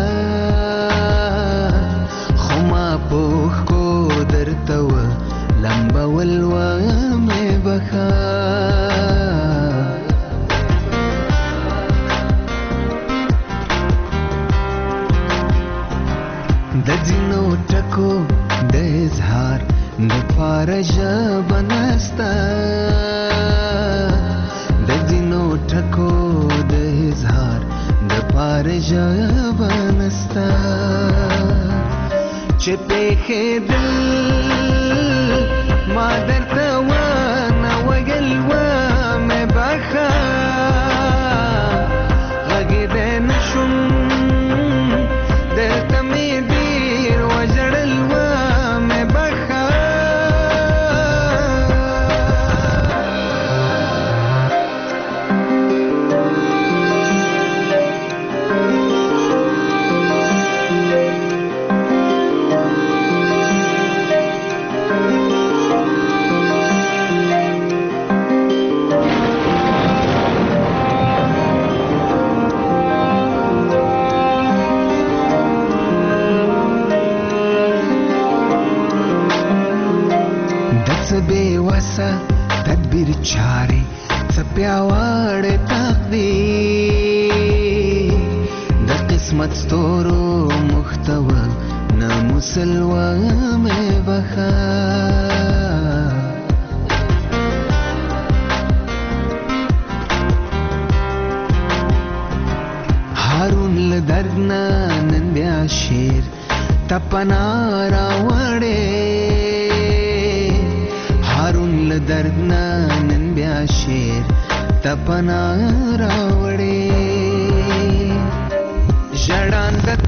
خو ما پوښ کو درته و لمبول ومې بخا د ځینو ټکو د اظهار دپاره ژبه نسته د ځینو ټکو د اظهار دپاره ژبه نسته چې پېښېدل ما درته ونه ویل ومې بخا غږېدی نشم درته مې ډېر وژړل ومې بخا تدبیر چارې څه پیاوړی تقدیر د قسمت ستورو محتوه نه مسلوه مې بخا هارون نه نن بیا شیر تپنا راوړې هارون له درد نه نن بیا شیر تپنا راوړې ژړاند